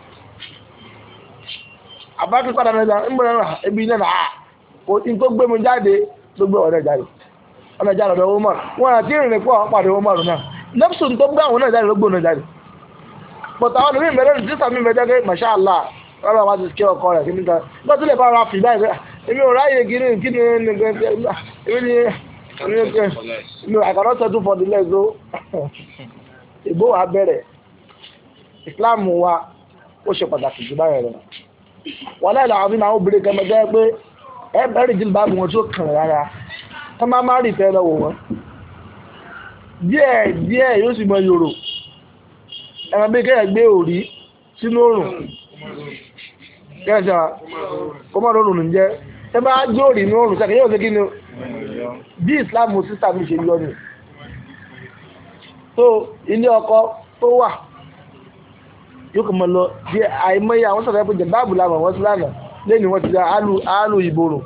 àbákìrì padà náà ń bẹ̀rẹ̀ rà ebi náà nà kò tí tó gbé mi jáde tó gbé ọ̀rẹ́ jáde ọ̀dọ̀ Umar wọn àti ìrìn pọ̀ àwọn pàdé Umar náà nẹ́pùsùn tó gbé àwọn náà jáde ló gbóná jáde pọ̀tà àwọn onímọ̀ mẹ́rin tí sàmì mẹ́jọ́ pé masha Allah ọlọ́run wá ti kí ọkọ rẹ̀ kíní kan lọ́tí lè bá ra fi báyìí èmi ò ráyè kíní èmi I cannot settle for the legs o ìbò wa bẹ̀rẹ̀ Islam wa ó ṣe pàtàkì jù báyìí rẹ̀ wọ́n láì làwọn fi máa ń obìnrin kan mẹ́jọ́ pé ẹ bẹ̀rẹ̀ jìlì bá wọn tó kàn rárá tó máa má rí ìfẹ́ lọ́wọ́ wọn díẹ̀ yóò sì mọ yòrò ẹ̀rọ bí kẹ́yẹ̀ gbé òrí sínú òrùn kẹ́ẹ̀ṣà kọmọ́dé òrùn ń jẹ́ ẹ bá jó òrí ní òrùn sẹ́kẹ̀ yóò ṣe kí ni bí Islam sísà mi ṣe yọ ni tó ilé ọkọ tó wà yóò kọ̀ mọ́ lọ bí àìmọye àwọn sọ̀rọ̀ ẹ̀pọ̀ jẹ̀ báàbù làwọn wọ́n sí lánàá lẹ́nu wọ́n ti dá áàlù ìborùn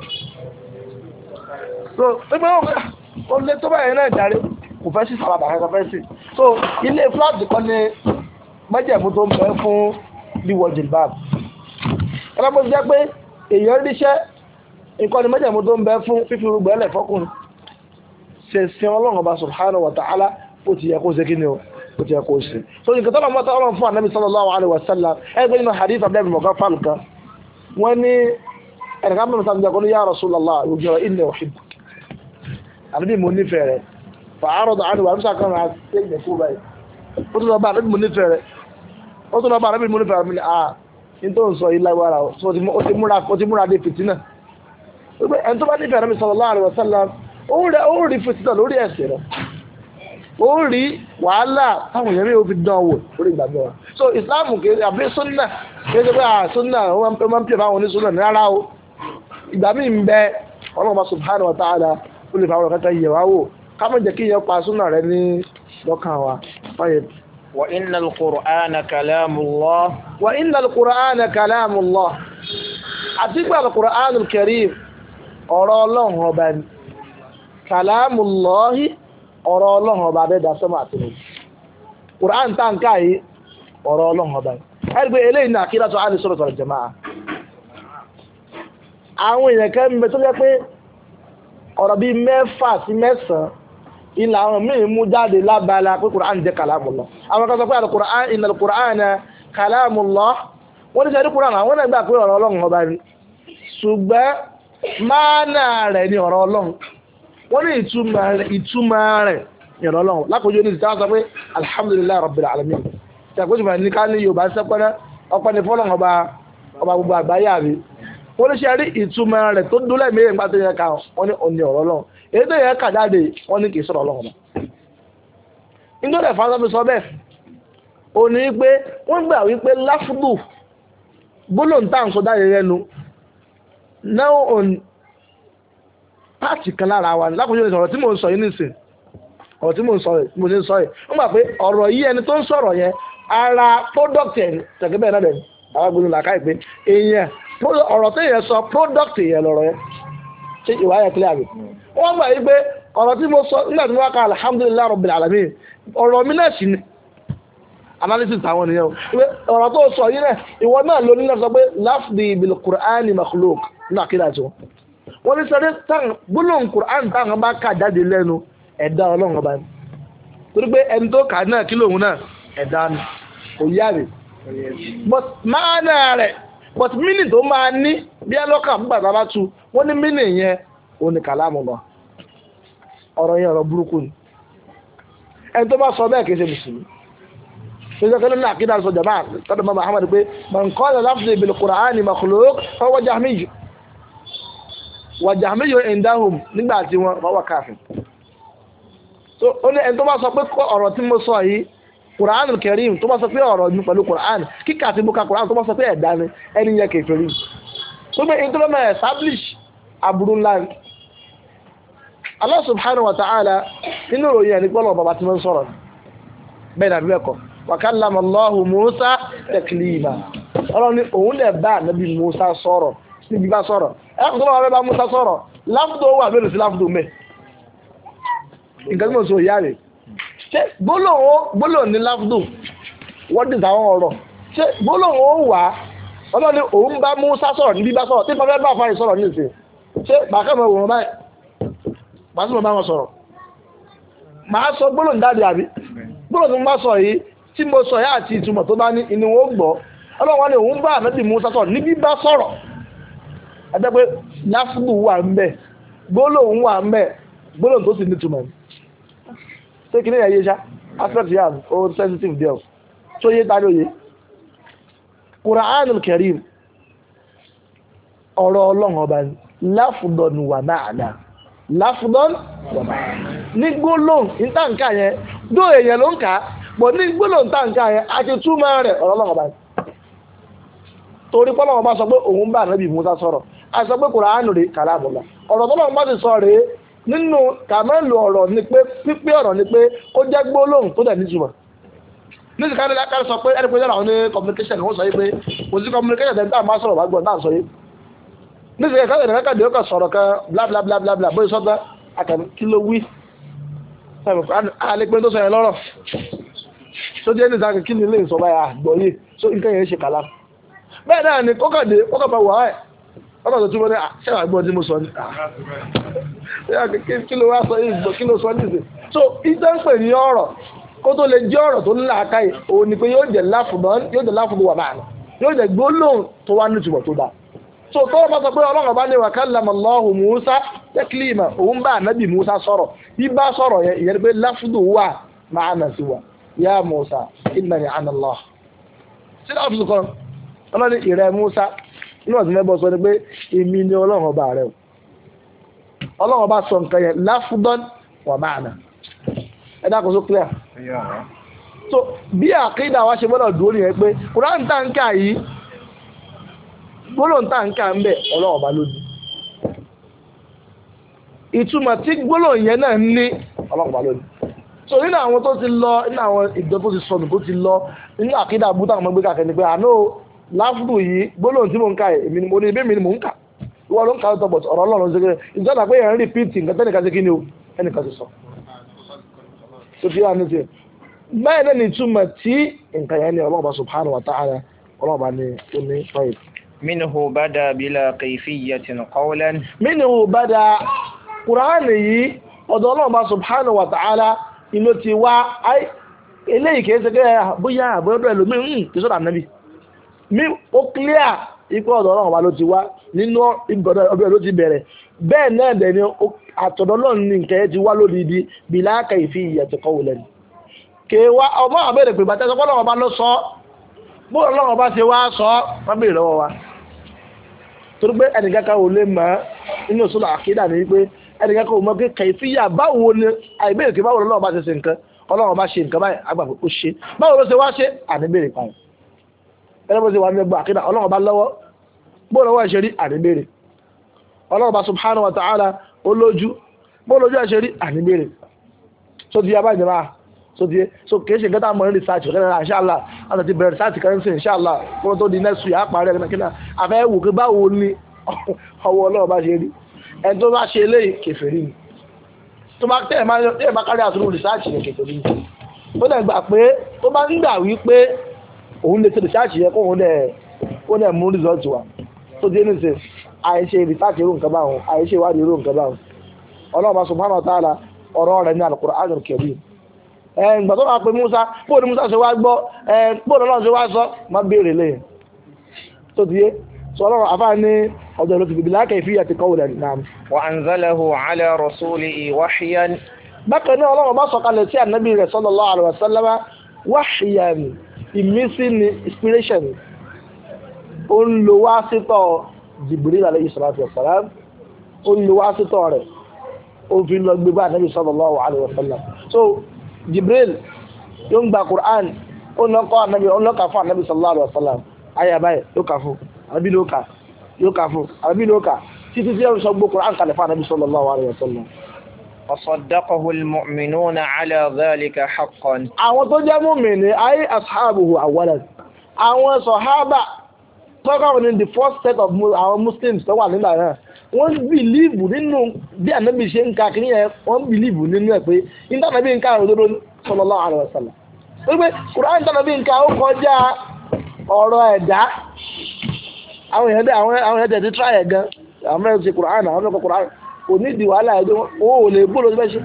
so pípẹ́ ó lé tó báyìí náà járe kò fẹ́ sí sàràbà kankan fẹ́ sí so ilé flat kan ní májẹ̀mú tó ń bẹ fún wíwọ̀ jìlbáàbù ẹgbẹ́ bó ti jẹ́ pé èèyàn ríṣẹ́ nǹkan ní májẹ̀mú tó ń bẹ fún fífi rúgbọ ẹlẹ̀ fọ́kùnrin ṣẹ̀sìn Ọlọ́run Ọba subhanahu wa ta'ala ó ti yẹ kó ṣe kí ni o ó ti yẹ kó ṣe so nǹkan tọ́lọ́ mọ́tọ́ ọlọ́run fún anabi sallallahu alayhi wa sallam ẹgbẹ́ nínú hadith abdul mughaffal kan wọ́n ní ẹnìkan bẹ́ẹ̀ mọ́tọ́ àbújá ya Rasulullah yóò inni uhibbuk àbí mo nífẹ̀ẹ́ rẹ̀ fàárọ̀ àdùn àbúṣà kan rà sí ẹgbẹ̀ kú báyìí ó tún lọ bá àbí mo nífẹ̀ẹ́ rẹ̀ ó tún lọ bá àbí mo nífẹ̀ẹ́ rẹ̀ ní tó ń sọ yìí lágbára ó ti múra dé fìtínà ẹni tó bá nífẹ̀ẹ́ rẹ̀ sallallahu alaihi wasallam ó rí fìtínà lórí ẹ̀sìn rẹ̀ ó rí wàhálà táwọn èèyàn ò fi dán wò lórí ìgbàgbọ́ wa so Islam kìí àbí sunna kìí ṣe pé sunna ó máa ń pè fáwọn onísunna ní rárá o ìgbà míì ń bẹ Ọlọ́run subhanahu wa ta'ala ó lè fáwọn ọ̀kẹ́ta yẹ̀ wá wò ká má jẹ́ kí yẹn pa súnà rẹ ní lọ́kàn wa. wa inna al-Qur'ana kalamullah. wa inna al-Qur'ana kalamullah. àti pé al-Qur'an al-Karim ọ̀rọ̀ Ọlọ́run ọba ni kalamullahi ọ̀rọ̀ Ọlọ́run ọba abẹ́dà sọ́mọ́ àtúnú. Qur'an tá n ká yìí ọ̀rọ̀ Ọlọ́run ọba ni. ẹ̀rí pé eléyìí ní aqidatu ahli sunnah wal jama'ah. àwọn èèyàn kan ń bẹ tó jẹ́ pé ọ̀rọ̀ bíi 6 sí 9 ilà àwọn míì mú jáde lábala pé Qur'an jẹ́ kalamullah àwọn kan sọ pé al-Qur'an inna al-Qur'ana kalamullah wọ́n ní sẹ́rí Qur'an àwọn náà gbà pé ọ̀rọ̀ Ọlọ́run ọba ni ṣùgbọ́n máànà rẹ̀ ni ọ̀rọ̀ Ọlọ́run wọ́n ní ìtumọ̀ rẹ̀ ni ọ̀rọ̀ Ọlọ́run lákòójú ní ìsìtá sọ pé alhamdulillahi rabbil alamin ṣàkóso ní ká ní Yorùbá sẹ́pẹ́rẹ́ ọpẹ́ ní fọ́lọ́run ọba gbogbo àgbáyé àbí wọ́n ní ṣe rí ìtumọ̀ rẹ̀ tó dúlẹ̀ méjì nípa tó yẹ ká wọ́n ní òní ọ̀rọ̀ Ọlọ́run èyí tó yẹ ká jáde wọ́n ní kì í sọ̀rọ̀ Ọlọ́run mọ́. nítorí ẹ̀fọn sọ fi sọ bẹ́ẹ̀ ò ní pé wọ́n gbà wípé láfùdù gbólóǹtà ń sọ dáre rẹnu náà òun páàtì kan lára wa ní lákòókò ìsọ̀rọ̀ tí mò ń sọ yìí nìsín ọ̀rọ̀ tí mò ń sọ yìí wọ́n gbà pé ọ̀rọ̀ yìí ẹni tó ń sọ̀rọ̀ yẹn ara product ẹ̀ tẹ̀gẹ́ bẹ́ẹ̀ náà dẹ̀ àwọn gbólóǹ làkàì pé èèyàn ọ̀rọ̀ tó yẹ sọ product yẹn lọ́rọ̀ yẹn ṣe ìwà yẹn clear bi wọ́n gbà yí pé ọ̀rọ̀ tí mo sọ nígbà tí mo wá ka alhamdulillahi rabbil alamin ọ̀rọ̀ mi náà sì ni analysis àwọn nìyẹn o ọ̀rọ̀ tó sọ yìí náà ìwọ náà ló ní náà sọ pé lafdi bil qur'ani makhluq náà kí láti wọ́n ní sọ́dẹ́ tán gbólóhùn qur'an táwọn bá kà jáde lẹ́nu ẹ̀dá Ọlọ́run ọba ni torí pé ẹni tó kà náà kí lóhun náà ẹ̀dá ni kò yá rè but máa náà rẹ̀ but meaning tó máa ní bí ẹlọ́kà fún bàtà bá tu wọ́n ní meaning yẹn ò ní kàlámù lọ ọ̀rọ̀ yẹn ọ̀rọ̀ burúkú ni ẹni tó bá sọ bẹ́ẹ̀ kìí ṣe mùsùlùmí ṣe kẹ́lẹ́ ní àkídà sọ jàmá tọ́dọ̀ mọ́ Muhammad pé man qala lafzi bil Qur'ani makhluq fahuwa jahmiyyu wa jahmiyyu indahum nígbà tí wọ́n wà káfir so ó ní ẹni tó bá sọ pé ọ̀rọ̀ tí mo sọ yìí Qur'anul Karim tó bá sọ pé ọ̀rọ̀ mi pẹ̀lú Qur'an kíkà àti bùkà Qur'an tó bá sọ pé ẹ̀dá ni ẹni yẹ kèfèrí tó gbé in tó lọ́mọ establish aburú ńlá ni Allah subhanahu wa ta'ala nínú ìròyìn ẹni pọ́lọ̀ bàbá tí wọ́n sọ̀rọ̀ bẹ́ẹ̀ nàbí bẹ́ẹ̀kọ́ wa kallama Allahu Musa taklima ọlọ́run ní òun lè bá nàbí Musa sọ̀rọ̀ níbi bá sọ̀rọ̀ ẹ̀kọ́ tó lọ́wọ́ bá Musa sọ̀rọ̀ láfùdó wà bẹ́ẹ̀ sí láfùdó mẹ́ nǹkan tí mo sọ ìyá rẹ̀ ṣé gbólóhùn ní láfùdó wọ́n dì sáwọn ọ̀rọ̀ ṣé gbólóhùn ó wà ọlọ́run ní òun bá Musa sọ̀rọ̀ níbi bá sọ̀rọ̀ tí fọ́fẹ́ bá fáyì sọ̀rọ̀ ní ìsìn ṣé bàkẹ́mọ̀ wọ̀n báyìí màá sì mọ̀ bá wọn sọ̀rọ̀ màá sọ gbólóhùn dáadé àbí gbólóhùn tí mo bá sọ yìí tí mo sọ yá àti ìtumọ̀ tó bá ní inú wọn gbọ́ ọlọ́run ní òun bá ànábì Musa sọ̀rọ̀ níbi bá sọ̀rọ̀ ẹgbẹ́ pé láfùdù wà ń bẹ̀ gbólóhùn wà ń bẹ̀ gbólóhùn tó sì ní ìtumọ̀ ṣé kí ní ẹ̀yẹ ṣá aspect yà ó sensitive there tó yé tá lóye Qur'anul Karim ọ̀rọ̀ ọlọ́run ọba láfùdọ̀n wà máàna láfùdọ̀n wà máàna ní gbólóhùn ìtànkà yẹn dó èèyàn ló ń kà á bọ̀ ní gbólóhùn ìtànkà yẹn àti túmọ̀ rẹ̀ ọ̀rọ̀ ọlọ́run ọba torí pọ́lọ́run ọba sọ pé òun bá ànábì Mùsá sọ̀rọ̀ a sọ pé Qur'an rè kalamullah ọ̀rọ̀ tọ́lọ́run bá ti sọ rèé nínú kàmẹ́lù ọ̀rọ̀ ni pé pípé ọ̀rọ̀ ni pé ó jẹ́ gbólóhùn tó dẹ̀ nítumọ̀ níbi ká ní lákàrí sọ pé ẹni pé yára àwọn ní communication wọ́n sọ yí pé kò sí communication tẹ̀ ń tà máa sọ̀rọ̀ wá gbọ́n náà sọ yí níbi ká ní lákàrí ó kà sọ̀rọ̀ kan bla bla bla bla bla bóyá sọ́tà àkàní kí ló wí alẹ́ pé tó sọ yẹn lọ́rọ̀ tó jẹ́ nígbà kí ni ilé ìsọ báyà gbọ́ yìí so nǹkan yẹn ṣe kàlá bẹ́ẹ̀ náà ni kókàdé kókà bá wà ẹ̀ ọkọ̀ tó túbọ̀ ní ṣẹ́wà gbọ́ tí mo sọ ní kí ló wá sọ yìí gbọ́ kí ló sọ ní ìsìn so ìtẹ́ ń pè ní ọ̀rọ̀ kó tó lè jẹ́ ọ̀rọ̀ tó ní làákàyè òun ni pé yóò jẹ́ láfùdù wà máa nà yóò jẹ́ gbólóhùn tó wá nítumọ̀ tó dáa. so tó bá sọ pé ọlọ́run bá ní wa kallama Allahu Musa taklima òun bá ànábì Musa sọ̀rọ̀ bí bá sọ̀rọ̀ yẹn ìyẹn pé láfùdù wà máa nà sí wa ya Musa innani ana Allah. sí láfùdù kan ọlọ́run ìrẹ́ Musa inú ọ̀sìn mẹ́bọ̀ sọ ni pé èmi ni ọlọ́run ọba rẹ̀ ọlọ́run ọba sọ nǹkan yẹn láfùdọ́n wà máa nà ẹ̀dá kò so clear. so bí àkídà wa ṣe gbọ́dọ̀ dúró nìyẹn pé Kùránì tá ń kà yìí gbólóhùn tá ń kà ń bẹ̀ ọlọ́run ọba ló ní ìtumọ̀ tí gbólóhùn yẹn náà ní ọlọ́run ọba ló ní. so nínú àwọn tó ti lọ nínú àwọn ìjọ tó ti sọnù tó ti lọ nínú àkídà abúta àwọn ọmọ gbé kàkẹ́ ni pé àná láfùdù yìí gbólóhùn tí mò ń kà èmi ni mo ní ebí mi ni mò ń kà ìwọ ló ń kà ọ̀tọ̀ bọ̀t ọ̀rọ̀ ọlọ́run ṣe kéré ìjọba pé yẹn ń rìpíìtì nǹkan tẹ́nìkan ṣe kí ni o ẹnìkan ti sọ. tó fi hàn ní tiẹ̀ báyìí náà ní ìtumọ̀ tí nǹkan yẹn ní ọlọ́ọ̀bá subhanahu wa ta'ala ọlọ́ọ̀bá ní oní fáyì. minhu bada bila kayfiyatin qawlan. minhu bada Kùránì yìí ọ̀dọ̀ ọlọ́ọ̀bá subhanahu wa ta'ala inú ti wá eléyìí kìí ṣe kẹ́ bóyá àbúrò ẹlòmíì kì í sọ̀rọ̀ ànábì mi ó clear ikú ọ̀dọ̀ ọlọ́ọ̀bá ló ti wá nínú ọbẹ̀ ló ti bẹ̀rẹ̀ bẹ́ẹ̀ náà dẹ̀ ni àtọ̀dọ̀ náà ní nǹkan yẹn ti wá lódìdí bila kayfiyatin qawlan kèwà ọmọ àbẹ̀rẹ̀ pé bàtẹ́ sọpọ́ lọ́wọ́ bá ló sọ bóòrò lọ́wọ́ bá ṣe wá sọ wọ́n bèèrè lọ́wọ́ wa torí pé ẹnìkankan ò lè mọ̀ nínú òṣùlù àkídà ní wípé ẹnìkankan ò mọ̀ pé kàìfíyà báwo ni àìbéèrè pé báwo lọ́wọ́ bá ṣe ṣe nǹkan ọlọ́wọ́ bá ṣe nǹkan báyìí àgbàpọ̀ ó ṣe báwo ló ṣe wá ṣe àníbèrè pààyàn ẹni bó ṣe wà ní ẹgbẹ́ àkídà ọlọ́wọ́ bá lọ́wọ́ bóòrò lọ́wọ́ ṣe rí àníbèrè ọlọ́wọ́ bá subhanahu wa ta'ala olójú bóòrò lójú ẹ̀ ṣe rí àníbèrè tó di abájẹ́ máa so kìí ṣe gẹ́gẹ́ àmọ́ research ọ̀gẹ́gẹ́ inshallah àti ti bẹ̀rẹ̀ research kan sí inshallah kó tó di next week àpàrẹ ẹ̀kẹ́kẹ́ àfẹ́ wò pé báwo ni ọwọ́ ọlọ́run bá ṣe rí ẹni tó bá ṣe eléyìí kèfèrí ni tó bá tẹ̀ bá kárí àtúrò research yẹn kèfèrí ni tó dẹ̀ gbà pé tó bá ń gbà wí pé òun lè ṣe research yẹn kó òun dẹ̀ mú result wa tó dé ní sè àìṣe research irú nǹkan báwọn àìṣe ìwádìí irú nǹkan báwọn ọlọ́run bá subhanahu wa ta'ala ọ̀rọ̀ rẹ̀ ní al-Qur'an al-Karim ìgbà tó máa pe Musa bóòdù Musa ṣe wá gbọ́ bóòdù Ọlọ́run ṣe wá sọ má béèrè lẹ́yìn tó ti yé sọ Ọlọ́run àfáà ní ọjọ́ ìlú ti bìbí láàkẹ́ ìfìyà ti kọ́wọ́ dàní náà. wa anzalahu ala rasulihi wahyan. bákan náà Ọlọ́run bá sọ̀kalẹ̀ sí ànábì rẹ̀ sallallahu alaihi wasallam wahyan ìmísí ni inspiration ó ń lo wá sítọ̀ Jibril alayhi salatu wassalam ó ń lo wá sítọ̀ rẹ̀ ó fi lọ gbé bá ànábì sallallahu alaihi wasallam so Jibril yóò ń gba Qur'an ó lọ kọ́ ànábì ó lọ́ka fún ànábì sallallahu alaihi wasallam ayé àbáyé yóò kà fún àbí ló kà yóò kà fún àbí ló kà títí tí yóò sọ gbó Qur'an kalẹ̀ fún ànábì sallallahu alaihi wasallam. وصدقه المؤمنون على ذلك حقا. àwọn tó jẹ́ mùmínì ayé ashabuhu awwalan àwọn sọ̀hábà tọ́kọ̀ ní the first set of àwọn Muslims tó wà nígbà náà wọ́n bìlíìbù nínú bí ànábì ṣe ń ka kí yẹn wọ́n bìlíìbù nínú ẹ̀ pé ìtànàbí ń ká òdodo sallallahu alaihi wasallam wípé Kùránì ìtànàbí ń ká ó kọjá ọ̀rọ̀ ẹ̀dá àwọn èèyàn tẹ̀ ti tíráyẹ̀ gan àwọn mẹ́rin ti Kùránì àwọn mẹ́rin Kùránì kò ní ìdí wàhálà ẹ̀dọ́ owó ò lè gbọ́dọ̀ tó fẹ́ ṣe.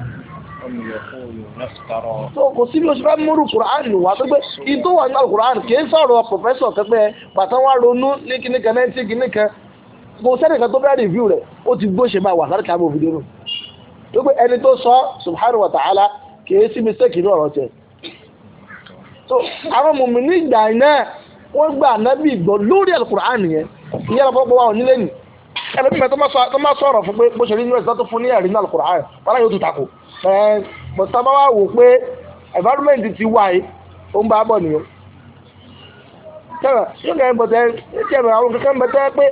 so kò sí bí o ṣe fẹ́ múrù Kùránì wá tó gbé ìtò wà nínú Kùránì kì í sọ̀rọ̀ pòfẹ́sọ̀ kẹ́pẹ́ pàtàkì wá ronú ní kíníkan náà tí kíníkan kò sẹ́nìkan tó fẹ́ rìvíw rẹ̀ ó ti gbó ṣe máa wà sáré kàmú fídíò nù tó pé ẹni tó sọ subhanahu wa ta'ala kìí sí mistake ní ọ̀rọ̀ tẹ̀ so àwọn mùmínì ìgbà náà wọ́n gbà nábì gbọ́ lórí al-Qur'an yẹn ìyẹn lọ́pọ̀ wà nílé nì ẹni bí tó máa sọ̀rọ̀ fún pé bó ṣe rí ní ẹ̀sán tó fún ní ẹ̀rí ní al-Qur'an wọ́n yóò tún takò mọ̀tá bá wà wò pé environment ti wà yìí ó ń bá bọ̀ nìyẹn yóò kẹ́ bọ̀tẹ́ àwọn kankan bẹ̀tẹ́ pé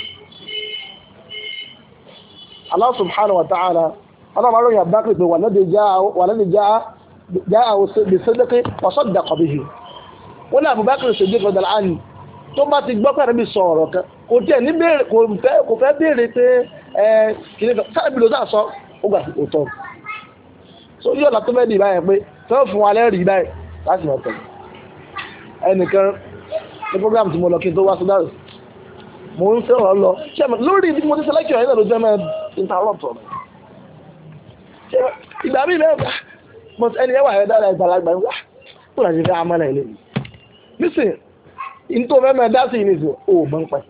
Allah subhanahu wa ta'ala Allah ma ròyìn àbákì pé walladhi ja'ahu bis-sidqi wa saddaqa bihi wọ́n ní Abubakar Siddiq radiyallahu anhu tó bá ti gbọ́ pé àrẹ́bí sọ ọ̀rọ̀ kan kò tí ẹ̀ ní bèèrè kò fẹ́ bèèrè pé kìnnì kan sáàbì ló sáà sọ ó gbà òótọ́ so yóò là tó fẹ́ di ìbáyẹn pé fẹ́ fún wa lẹ́rìí báyìí láti mọ̀ tẹ̀lé ẹnìkan ní program tí mo lọ kí n tó wá sódà mo ń fẹ́ ọ̀rọ̀ lọ lórí ibi mo ti selection yẹn ló jẹ́ mẹ́ interrupt ọ̀rọ̀ ìgbà mi bẹ́ẹ̀ but ẹni ẹwà ẹ̀ dára ìgbàlagbà ń wá tó láti fi amọ́nà ilé mi nísìn ní tó fẹ́ mẹ́ dá sí ní ìsìn ó mọ́ ń pẹ́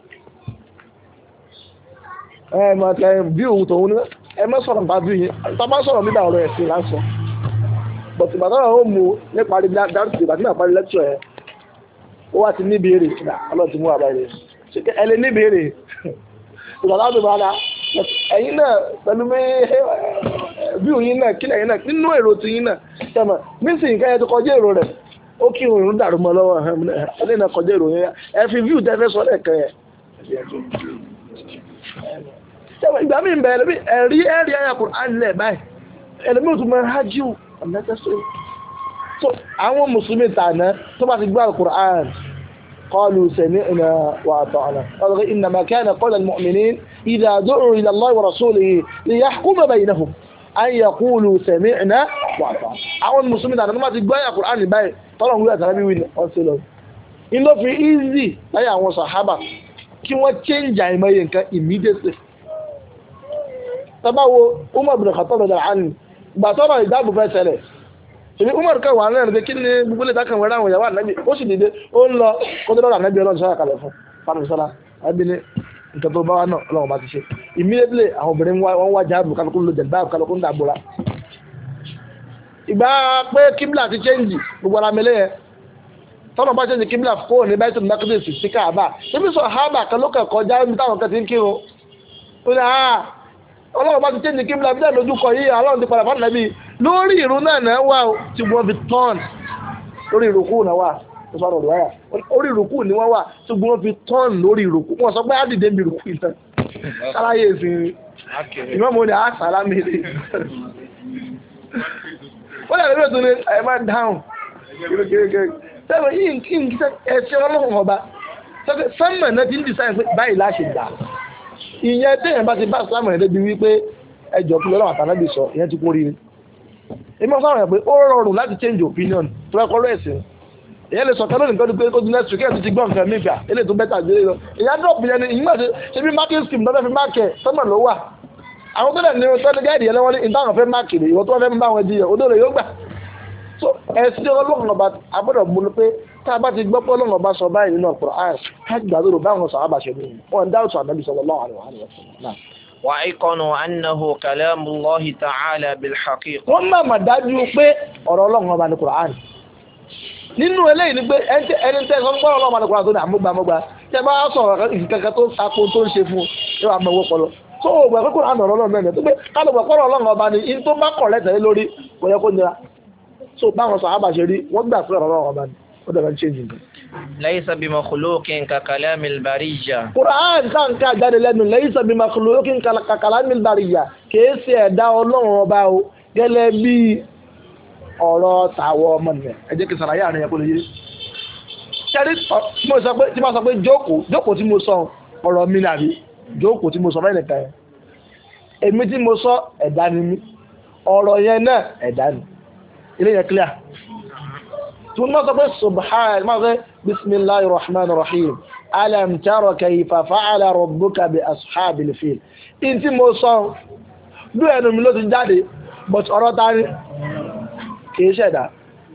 ẹ mọ̀ tẹ bí òun tòun ní ẹ mọ́ sọ̀rọ̀ nípa bí yẹn tó bá sọ̀rọ̀ nígbà ọ̀rọ̀ ẹ̀sìn lásán but ìbàdàn ó mú nípa dáńtì ìbàdàn náà parí lẹ́tọ̀ ẹ̀ ó wá ti níbi èrè ọlọ́run ti mú àbáyé ẹ lè níbi èrè ìgbàlá tó bá dá ẹ̀yin náà pẹ̀lú bí òyìn náà kílẹ̀ yín náà nínú èrò tí yín náà tẹ̀mọ̀ mísì nǹkan yẹn tó kọjá èrò rẹ̀ ó kí òun dàrú mọ́ lọ́wọ́ ẹ̀ẹ́dẹ́ náà kọjá èrò yẹn ẹ fi fíù tẹ́fẹ́ sọ lẹ́ẹ̀kan yẹn. ìgbà mi bẹ̀rẹ̀ bí ẹ̀rí ayàkùn alẹ́ báyìí ẹ̀lẹ́mí ò tún mọ hájíù unnecessary. so àwọn mùsùlùmí tàná tó bá ti gbọ́ Al-Qur'an قالوا سمعنا وأطعنا قال إنما كان قول المؤمنين إذا دعوا إلى الله ورسوله ليحكم بينهم أن يقولوا سمعنا وأطعنا àwọn mùsùlùmí tàbí wọ́n ti gbọ́ àyà Kùránì báyìí tọ́lọ̀ ń wí àtàràbí wí ọ̀sẹ̀ lọ inú fi easy láyé àwọn sàhábà kí wọ́n change àìmọye nǹkan immediately tàbáwo Umar bin Khattab anhu gbà tọ́lọ̀ ìdáàbò fẹ́ ṣẹlẹ̀ èmi Umar kan wà náà ní kí ni gbogbo lè dákan wẹ̀rẹ̀ àwọn ìyàwó ànábì ó sì dìde ó ń lọ kó tó lọ́rọ̀ ànábì ọlọ́run sọ́ra kalẹ̀ fún fánisọ́lá àbí ní nǹkan tó bá wà náà ọlọ́run bá ti ṣe immediately àwọn obìnrin wọ́n wá jáàbù kálukú ló jẹ̀ báàbù kálukú ń dàgbòrà ìgbà pé kíbla ti change gbogbo ara mẹ́lẹ́ yẹn tọ́nà bá change kíbla kó ní Baitul Maqdis sí Káàbà níbi sọ hábà kan ló kẹ́kọ̀ọ́ já níbi táwọn kan ti ń kírun ó ní ọlọ́run bá ti change kíbla bí dáa lójú kọ yìí ọlọ́run ti padà fún ànábì lórí ìrun náà wà tí wọ́n fi tọ́n lórí ìrùkú náà wà ìsọ̀rọ̀ ìwáyà orí ìrùkú ni wọ́n wà tí wọ́n fi tọ́n lórí ìrùkú wọ́n sọ pé á dìde bí ìrùkú ìtàn sáláyé ìsìn ìmọ̀mọ́ ni a sàlámì rí wọ́n lè rí ètò ní ẹ̀ máa dáhùn gẹ́gẹ́gẹ́ sẹ́wọ̀n yìí kí n kíkẹ́ ẹ̀ṣẹ́ ọlọ́run ọba sẹ́mọ̀ náà ti ń dìsáyìn pé báyìí láṣẹ gbà ìyẹn téèyàn bá ti bá sàlámù rẹ̀ débi wípé ẹjọ́ kí lọ́wọ́ àtàlábì sọ ìyẹn ti kú rí èmi ọ̀sán rẹ̀ pé ó rọrùn láti change opinion tó ẹ̀kọ́ rẹ̀ sí èyàn lè sọ̀kẹ́ lónìí nǹkan pé ó di next week ẹ̀ ti gbọ́ nǹkan nígbà eléyìí tó bẹ́tà gbé lọ èyàn drop yẹn ni ìgbà ṣe bí marking scheme lọ́fẹ́ fi máàkì sọ́mọ̀ ló wà àwọn tó dẹ̀ ní tẹ́lẹ̀ gáàdì yẹn lọ́wọ́ ní ìtàn fẹ́ máàkì rẹ̀ ìwọ́n tó fẹ́ bá wọn jiyàn odò rẹ̀ yóò gbà so ẹ̀sìn ọlọ́run ọba agbọ́dọ̀ mú pé tá a bá ti gbọ́ pé ọlọ́run ọba sọ báyìí nínú Al-Qur'an ká gbàdúrà báwọn sọ àbàṣẹ ní wọn dáwọ́tò ànábì sallallahu alaihi wasallam. وأيقنوا أنه كلام الله تعالى بالحقيقة. wọ́n máa dájú pé ọ̀rọ̀ ọlọ́run ọba ní Qur'an nínú eléyìí ni pé ẹni tẹ́ sọ pé ọlọ́run ọba ní Qur'an tó ní àmúgbàmúgbà tẹ́ bá sọ̀rọ̀ kankan tó sako tó ń ṣe fún ẹ wà mọ̀wó pọlọ tó o gbà pé Qur'an ọ̀rọ̀ ọlọ́run náà tó pé kálọ̀ gbà pọ̀rọ̀ ọlọ́run ọba ní in tó bá kọ̀ lẹ́tẹ̀ẹ́ lórí kò yẹ kó nira so báwọn sọ àbàṣe rí wọ́n gbà pé ọ̀rọ̀ ọlọ́run ọba ní ó dẹ̀ máa ń change nǹkan. ليس بمخلوق ككلام البرية. Qur'an kan ká jáde lẹ́nu ليس بمخلوق ككلام البرية kìí ṣe ẹ̀dá ọlọ́run ọba o gẹ́lẹ́ bí ọ̀rọ̀ tàwọ̀ ọmọ nìyẹn ẹ jẹ́ kí sàlàyé àárín yẹn kó lè yé. ṣẹ́rí tí mo sọ pé jókòó tí mo sọ ọ̀rọ̀ mi nàbí jókòó tí mo sọ fẹ́ẹ́ nìkan yẹn èmi tí mo sọ ẹ̀dá ni mí ọ̀rọ̀ yẹn náà ẹ̀dá ni ilé yẹn clear. ثم نقول سبحان ماذا بسم الله الرحمن الرحيم ألم تر كيف فعل ربك بأصحاب الفيل انت موسى دو ẹnu mi ló ti jáde but ọ̀rọ̀ ta ni kìí ṣẹ̀dá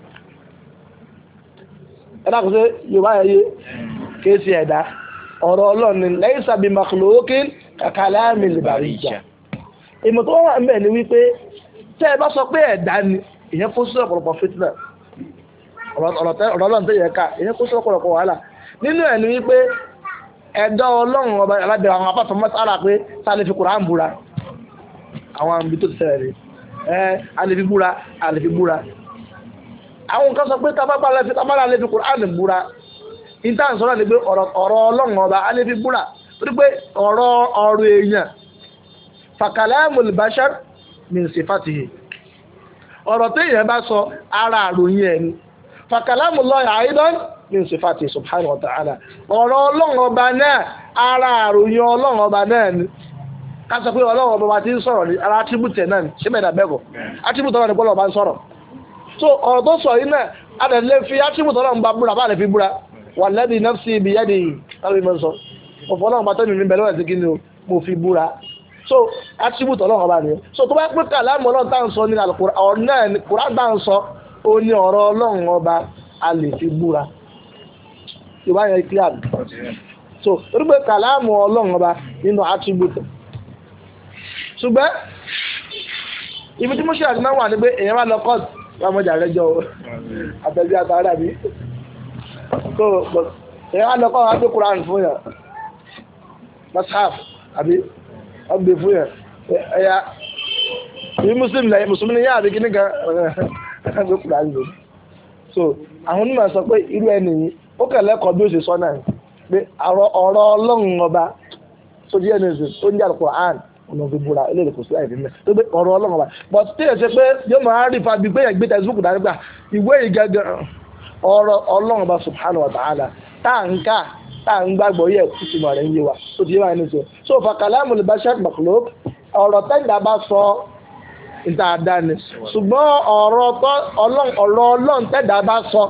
ẹ̀dá kò sí yorùbá ẹ̀yẹ kìí ṣe ẹ̀dá ọ̀rọ̀ ọlọ́run ni laysa bi makhluqin ka kalamil bariyya ìmọ̀ tó wà ń bẹ̀ ni wípé tẹ́ ẹ bá sọ pé ẹ̀dá ni ìyẹn fún sí ọ̀pọ̀lọpọ̀ fitna ọ̀rọ̀ ọlọ́run tó yẹ ká ìyẹn kó sọ́kọ̀lọpọ̀ wàhálà nínú ẹ̀ ni wípé ẹ̀dá ọlọ́run ọba alábẹ̀rẹ̀ àwọn apá fún mọ́sára pé tá a lè fi Kùránì búra àwọn ibi tó ti ṣẹlẹ̀ rí a lè fi búra a lè fi búra àwọn nǹkan sọ pé tábàbà lè fi Kùránì búra ìtàn sọ́nà ni pé ọ̀rọ̀ ọlọ́run ọba a lè fi búra torí pé ọ̀rọ̀ èèyàn fakalamul bashar min sifatihi ọ̀rọ̀ tí èèyàn bá sọ ara àròyìn ẹ̀ ni fakalamu Allahi aidan min sifati subhanahu wa ta'ala ọ̀rọ̀ ọlọ́run ọba náà ara àròyìn ọlọ́run ọba náà ni ká sọ pé ọlọ́run ọba wa ti ń sọ̀rọ̀ ní ara attribute náà ni ṣé mẹ́ta bẹ́ẹ̀kọ́ attribute ọlọ́run ọba ọba ń sọ̀rọ̀ so ọ̀rọ̀ tó sọ yìí náà a lè lè fi attribute ọlọ́run bá búra bá lè fi búra walladhi nafsi biyadihi tàbí mọ́ sọ ọ̀fọ̀ ọlọ́run bá tẹ́mi mi bẹ̀rẹ̀ wẹ̀ sí kí ni mo fi búra so attribute ọlọ́run ọba nìyẹn so tó bá pé kàlámù ọlọ́run tá à ń sọ ní Al-Qur'an náà ní Qur'an tá à ń sọ ó ní ọ̀rọ̀ ọlọ́run ọba a lè fi búra yorùbá yẹn clear so torí pé kàlámù ọlọ́run ọba nínú attribute ṣùgbọ́n ibi tí mo ṣe àti máa wà ní pé èèyàn máa lọ court lámọjà rẹjọ àtẹ̀bí àtàrà bí so èèyàn máa lọ court wá gbé Quran fún yàn mashaf àbí ọgbẹ fún yàn ẹ̀yà ìbí mùsùlùmí ni yá àbí kíní kan gbé Quran lò so àwọn onímọ̀ sọ pé irú ẹni yìí ó kẹ̀lẹ́kọ̀ọ́ bí ó ṣe sọ náà pé ọ̀rọ̀ ọlọ́run ọba tó jẹ́ ẹni ìsìn tó ń jẹ́ Al-Qur'an ọ̀nà òfin búra eléyìí kò sí láì fi mẹ́ tó pé ọ̀rọ̀ ọlọ́run ọba but tí èyí ṣe pé yóò máa rí fa bí pé yẹn gbé textbook dání gbà ìwé yìí gẹ́gẹ́ ọ̀rọ̀ ọlọ́run ọba subhanahu wa ta'ala tá à ń gbàgbọ́ yẹ ìtumọ̀ rẹ̀ ń yé wa tó ti yé wa ní sọ so fa kalamul bashar makhluq ọ̀rọ̀ tẹ́gbà bá sọ ìta àdáni ṣùgbọ́n ọ̀rọ̀ ọlọ́run tẹ́gbà bá sọ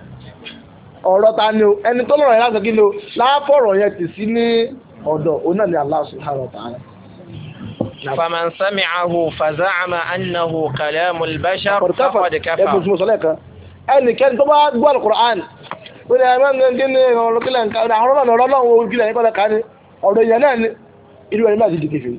ọ̀rọ̀ ta ni o ẹni tó lọ́rọ̀ yẹn láti kí ni o láàfọ̀rọ̀ yẹn ti sí ní ọ̀dọ̀ òun náà ni Allah subhanahu wa ta'ala. فمن سمعه فزعم أنه كلام البشر فقد كفر. ẹnikẹ́ni tó bá gbọ́ Al-Qur'an ó ní ẹ̀rọ ní ọ̀rọ̀ kílẹ̀ nǹkan ọ̀rọ̀ náà ọ̀rọ̀ náà wọ́n kílẹ̀ nípa ẹ̀ka ni ọ̀rọ̀ yẹn náà ni irú ẹni náà ti di kèfèrí.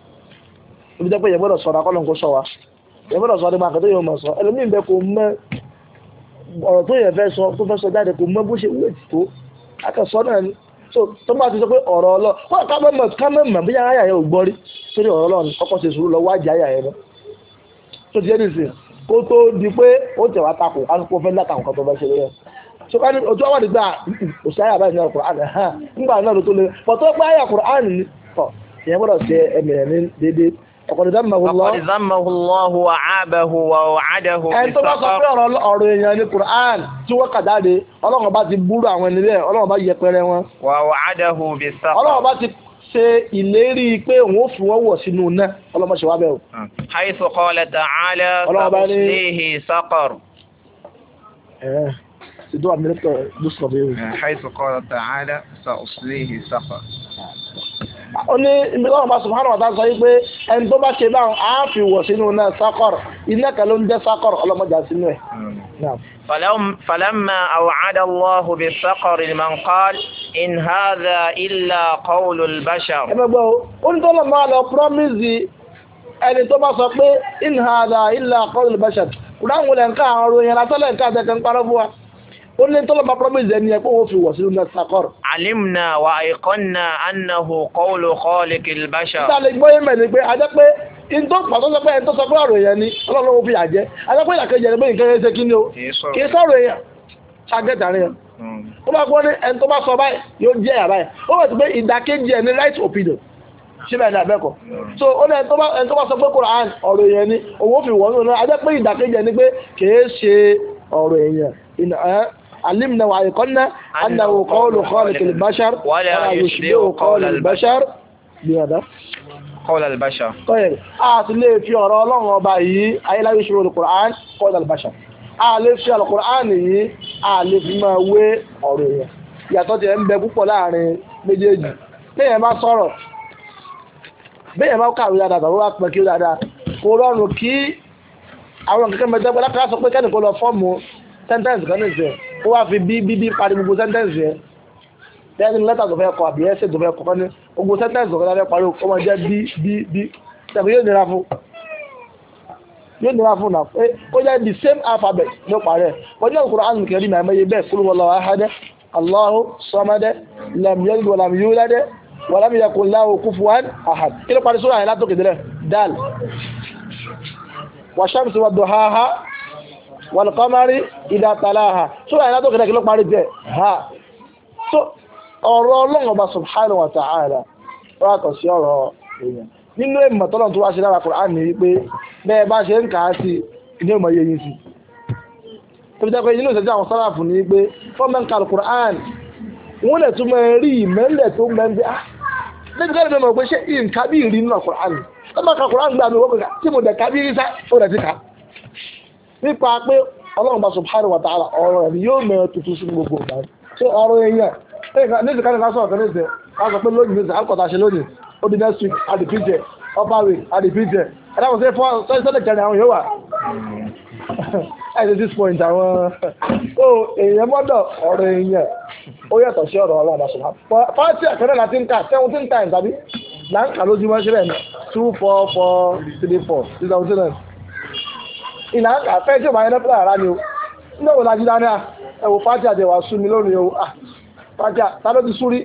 ibi jẹ́ pé yẹn gbọ́dọ̀ sọ̀rọ̀ akọ́lọ̀ kó sọ wa yẹn gbọ́dọ̀ sọ̀rọ̀ nípa àkàtọ́ yóò mọ̀ sọ ẹlòmíì bẹ́ẹ̀ kò mọ ọ̀rọ̀ tó yẹ fẹ́ sọ tó fẹ́ sọ jáde kò mọ bó ṣe wúlò tó akẹ́sọ náà ni so tó máa ti sọ pé ọ̀rọ̀ ọlọ́ wọ́n ká mọ̀ bí ayà yẹn ò gbọ́ rí torí ọ̀rọ̀ ọlọ́run kọ́kọ́ ṣe sùúrù lọ wájú ayà yẹn lọ tó ti yẹ nìsín kó tó di pé ó tẹ̀ wá takò kó fẹ́ látàkùn kan tó fẹ́ ṣe lóyún so ká ní ojú àwọn àdìgbà òṣì ayà báyìí ní Al-Qur'an hàn nígbà náà ló tó lé pọ̀ tó pé ayà Al-Qur'an ní tọ̀ ìyẹn gbọ́dọ̀ ṣe ẹ̀mìrẹ̀ ní déédéé وقد ذمه الله وعابه ووعده ẹni tó bá sọ pé ọ̀rọ̀ èèyàn ní Qur'an tí wọ́n kà jáde Ọlọ́run bá ti búrú àwọn ẹni bẹ́ẹ̀ Ọlọ́run bá yẹpẹrẹ wọn. ووعده بالسخط Ọlọ́run bá ti ṣe ìlérí pé òun ó fi wọ́n wọ̀ sínú náà Ọlọ́run ṣe wá bẹ́ẹ̀ o. حيث قال تعالى سأصليه سقر. حيث قال تعالى سأصليه سقر. ó ní ìmìlọ́wọ́ bá subhanahu wa ta'ala sọ wípé ẹni tó bá ṣe báwọn á fi wọ̀ sínú náà sákọ̀r iná kan ló ń jẹ́ sákọ̀r ọlọ́mọdé sínú ẹ̀. فلما أوعد الله بالسقر لمن قال إن هذا إلا قول البشر. ẹ gbọ́ ó ní tó lọ́ máa lọ promise ẹni tó bá sọ pé in hadha illa qawl al-bashar kúrò àwọn olè nǹkan àwọn òròyìn látọ́lẹ̀ nǹkan àtẹ̀kẹ́ ń parọ́ fún wa. ó ní tó lọ́ máa promise ẹni ẹ̀ pé wọ́n fi wọ̀ sínú náà sákọ̀r. علمنا وأيقنا أنه قول خالق البشر. ìtàlẹ̀ gbọ́ yẹn mẹ́rin pé ajẹ́ pé in tó pàtó sọ pé ẹni tó sọ pé ọ̀rọ̀ èèyàn ni Ọlọ́run ó fi àjẹ́ ajẹ́ pé ìdàkejì ẹni pé nǹkan yẹn ṣe kí ni o kì í sọ̀rọ̀ èèyàn ṣàgẹ́tà rẹ̀ yẹn. ó bá gbọ́ ní ẹni tó bá sọ báyìí yóò jẹ́ yàrá yẹn ó bẹ̀ tó pé ìdàkejì ẹni right opinion síbẹ̀ ní abẹ́kọ̀ so ó ní ẹni tó bá sọ pé Quran ọ̀rọ̀ èèyàn ni òun ó fi wọ́n nínú ajẹ́ pé ìdàkejì ẹni pé kì í ṣe ọ̀rọ̀ èèyàn علمنا وأيقنا أنه قول خالق البشر ولا يشبه قول البشر بهذا قول البشر. طيب ليه في ọ̀rọ̀ Ọlọ́run ọba yìí أي لا يشبه القرآن قول البشر lè fi القرآن yìí lè fi máa wé ọ̀rọ̀ yẹn yàtọ̀ tí ẹ ń bẹ púpọ̀ láàrin méjèèjì bẹ́ẹ̀ bá sọ̀rọ̀ bẹ́ẹ̀ bá kàwé dáadáa tàbí wá pẹ́ kí ó dáadáa kò rọrùn kí àwọn kẹ́kẹ́ mẹ́tẹ́gbẹ́ lákàá sọ pé kẹ́nìkan lọ fọ́ọ̀mù sentence kan nìsẹ̀ ó wá fi bí parí gbogbo sentence yẹn bẹ́ẹ̀ ni lẹ́tà tó fẹ́ kọ àbí ẹ́sẹ̀ tó fẹ́ kọ ní gbogbo sentence tó fẹ́ parí ó máa jẹ́ bí tẹ̀bí yóò nira fún náà pé ó jẹ́ the same alphabet ló parẹ́ wọ́n jẹ́ Al-Qur'an Al-Karim àìmọye bẹ́ẹ̀ qul huwallahu ahad Allahu samad lam yalid wa lam yulad wa lam yakul lahu kufuwan ahad kí ló parí sóra yẹn látòkè délẹ̀ dal wa shamsi wa duhaha wàlùkọ́márì ìdátàláha sórí àyíká tó kẹ́kẹ́ kí ló parí jẹ́ ha so ọ̀rọ̀ Ọlọ́run Ọba subhanahu wa ta'ala rátọ̀ sí ọ̀rọ̀ èèyàn nínú èèmọ̀ tọ́lọ̀ tó wá sí lára Qur'an ní wípé bẹ́ẹ̀ bá ṣe ń kà á sí ilé ìmọ̀ yẹ yìí sí tó fi jẹ́ pé nínú ìṣẹ́jú àwọn sáràfù ní wípé fọ́mẹ́ǹkà Qur'an wọ́n lè tún mọ rí ìmẹ́lẹ̀ tó mẹ́ndé lẹ́yìn tó lè mọ̀ pé ṣé nǹkan bí ìrí nínú Qur'an tó bá ka Qur'an gbà mí wọ́n kà tí mo dẹ̀ ká bí rí sá ó rẹ̀ ti kà nípa pé Ọlọ́run bá subhanahu wa ta'ala ọ̀rọ̀ rẹ̀ yóò mẹ́rin tuntun sí gbogbo ìgbà tí ọ̀rọ̀ èèyàn ní ìsìnká ní lásán ọ̀tẹ́ níṣẹ́ láti pé lónìí níṣẹ́ àkọ́ta ṣe lónìí ó di next week àti píjẹ upper way at the pit there and I was say for sọ́dọ̀ kẹrin àwọn yóò wà at this point àwọn èèyàn mọ́dọ̀ ọ̀rọ̀ èèyàn ó yàtọ̀ sí ọ̀rọ̀ ọlọ́run àṣọ fáàtì àkẹ́rẹ́ láti ń kà 17 times àbí là ń kà lójúmọ́ sílẹ̀ ní 2 4 4 3 4 6 ìlà ń kà fẹ́ tí ò máa yẹn lẹ́pẹ́ ara ni o ní òun lájú dání ẹ̀wò fáàtì àjẹwà sú mi lónìí o fáàtì àtàlọ́ ti súrí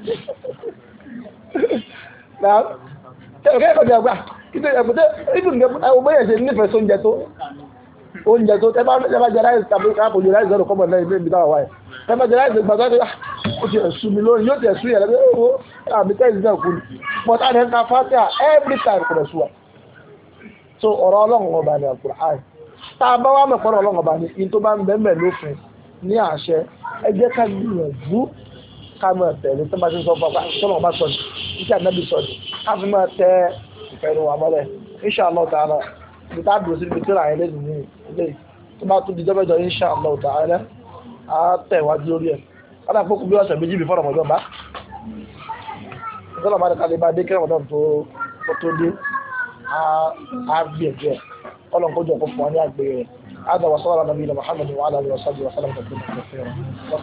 kẹ́kẹ́ ìkọ̀jẹ̀ àgbà ẹ̀wò bóyá ṣe nífẹ̀ẹ́ sóúnjẹ tó tẹ́ bá jẹ láìsí tàbí káàpọ̀ jẹ láìsí ọ̀rọ̀ kọ́mọ̀ lẹ́yìn ilé ìdáwà wáyé tẹ́ bá jẹ láìsí gbàgbọ́ ó ti ẹ̀sùn mi lónìí yóò ti ẹ̀sùn yẹn lẹ́gbẹ́ owó àmì tẹ́sí náà kú ni but a ní ká fátíà every time kò rẹ̀ sùn wa so ọ̀rọ̀ ọlọ́run ọba ni Al-Qur'an tá a bá wà mẹ́pọ̀ ọlọ́run ọba ni in tó bá ń bẹ́ẹ̀ lófin ní àṣẹ ẹ jẹ́ ká gbìyànjú ká máa tẹ̀lé tó bá ti sọ fún ọba ọba sọ ní iṣẹ́ ànábì sọ ní ká fi máa tẹ ìfẹ́ ìwà mọ́lẹ̀ Insha Allah Ta'ala ibi tá a dùn sí ibi tí ra ẹ̀ lẹ́nu ní ilé tó bá tún di jọ́bẹ́jọ Insha Allah Ta'ala á tẹ̀ wájú lórí ẹ̀ ọ̀dà fún bí ọ̀sẹ̀ méjì bí fọ́nà ọmọdé ọba ìtọ́nà máa ní kálí bá dé kí ọmọdé tó dé á gbé ẹ̀jẹ̀ ọlọ́run kó jọ kó fún wa ní àgbé rẹ̀ هذا وصلى على نبينا محمد وعلى اله وصحبه وسلم تسليما كثيرا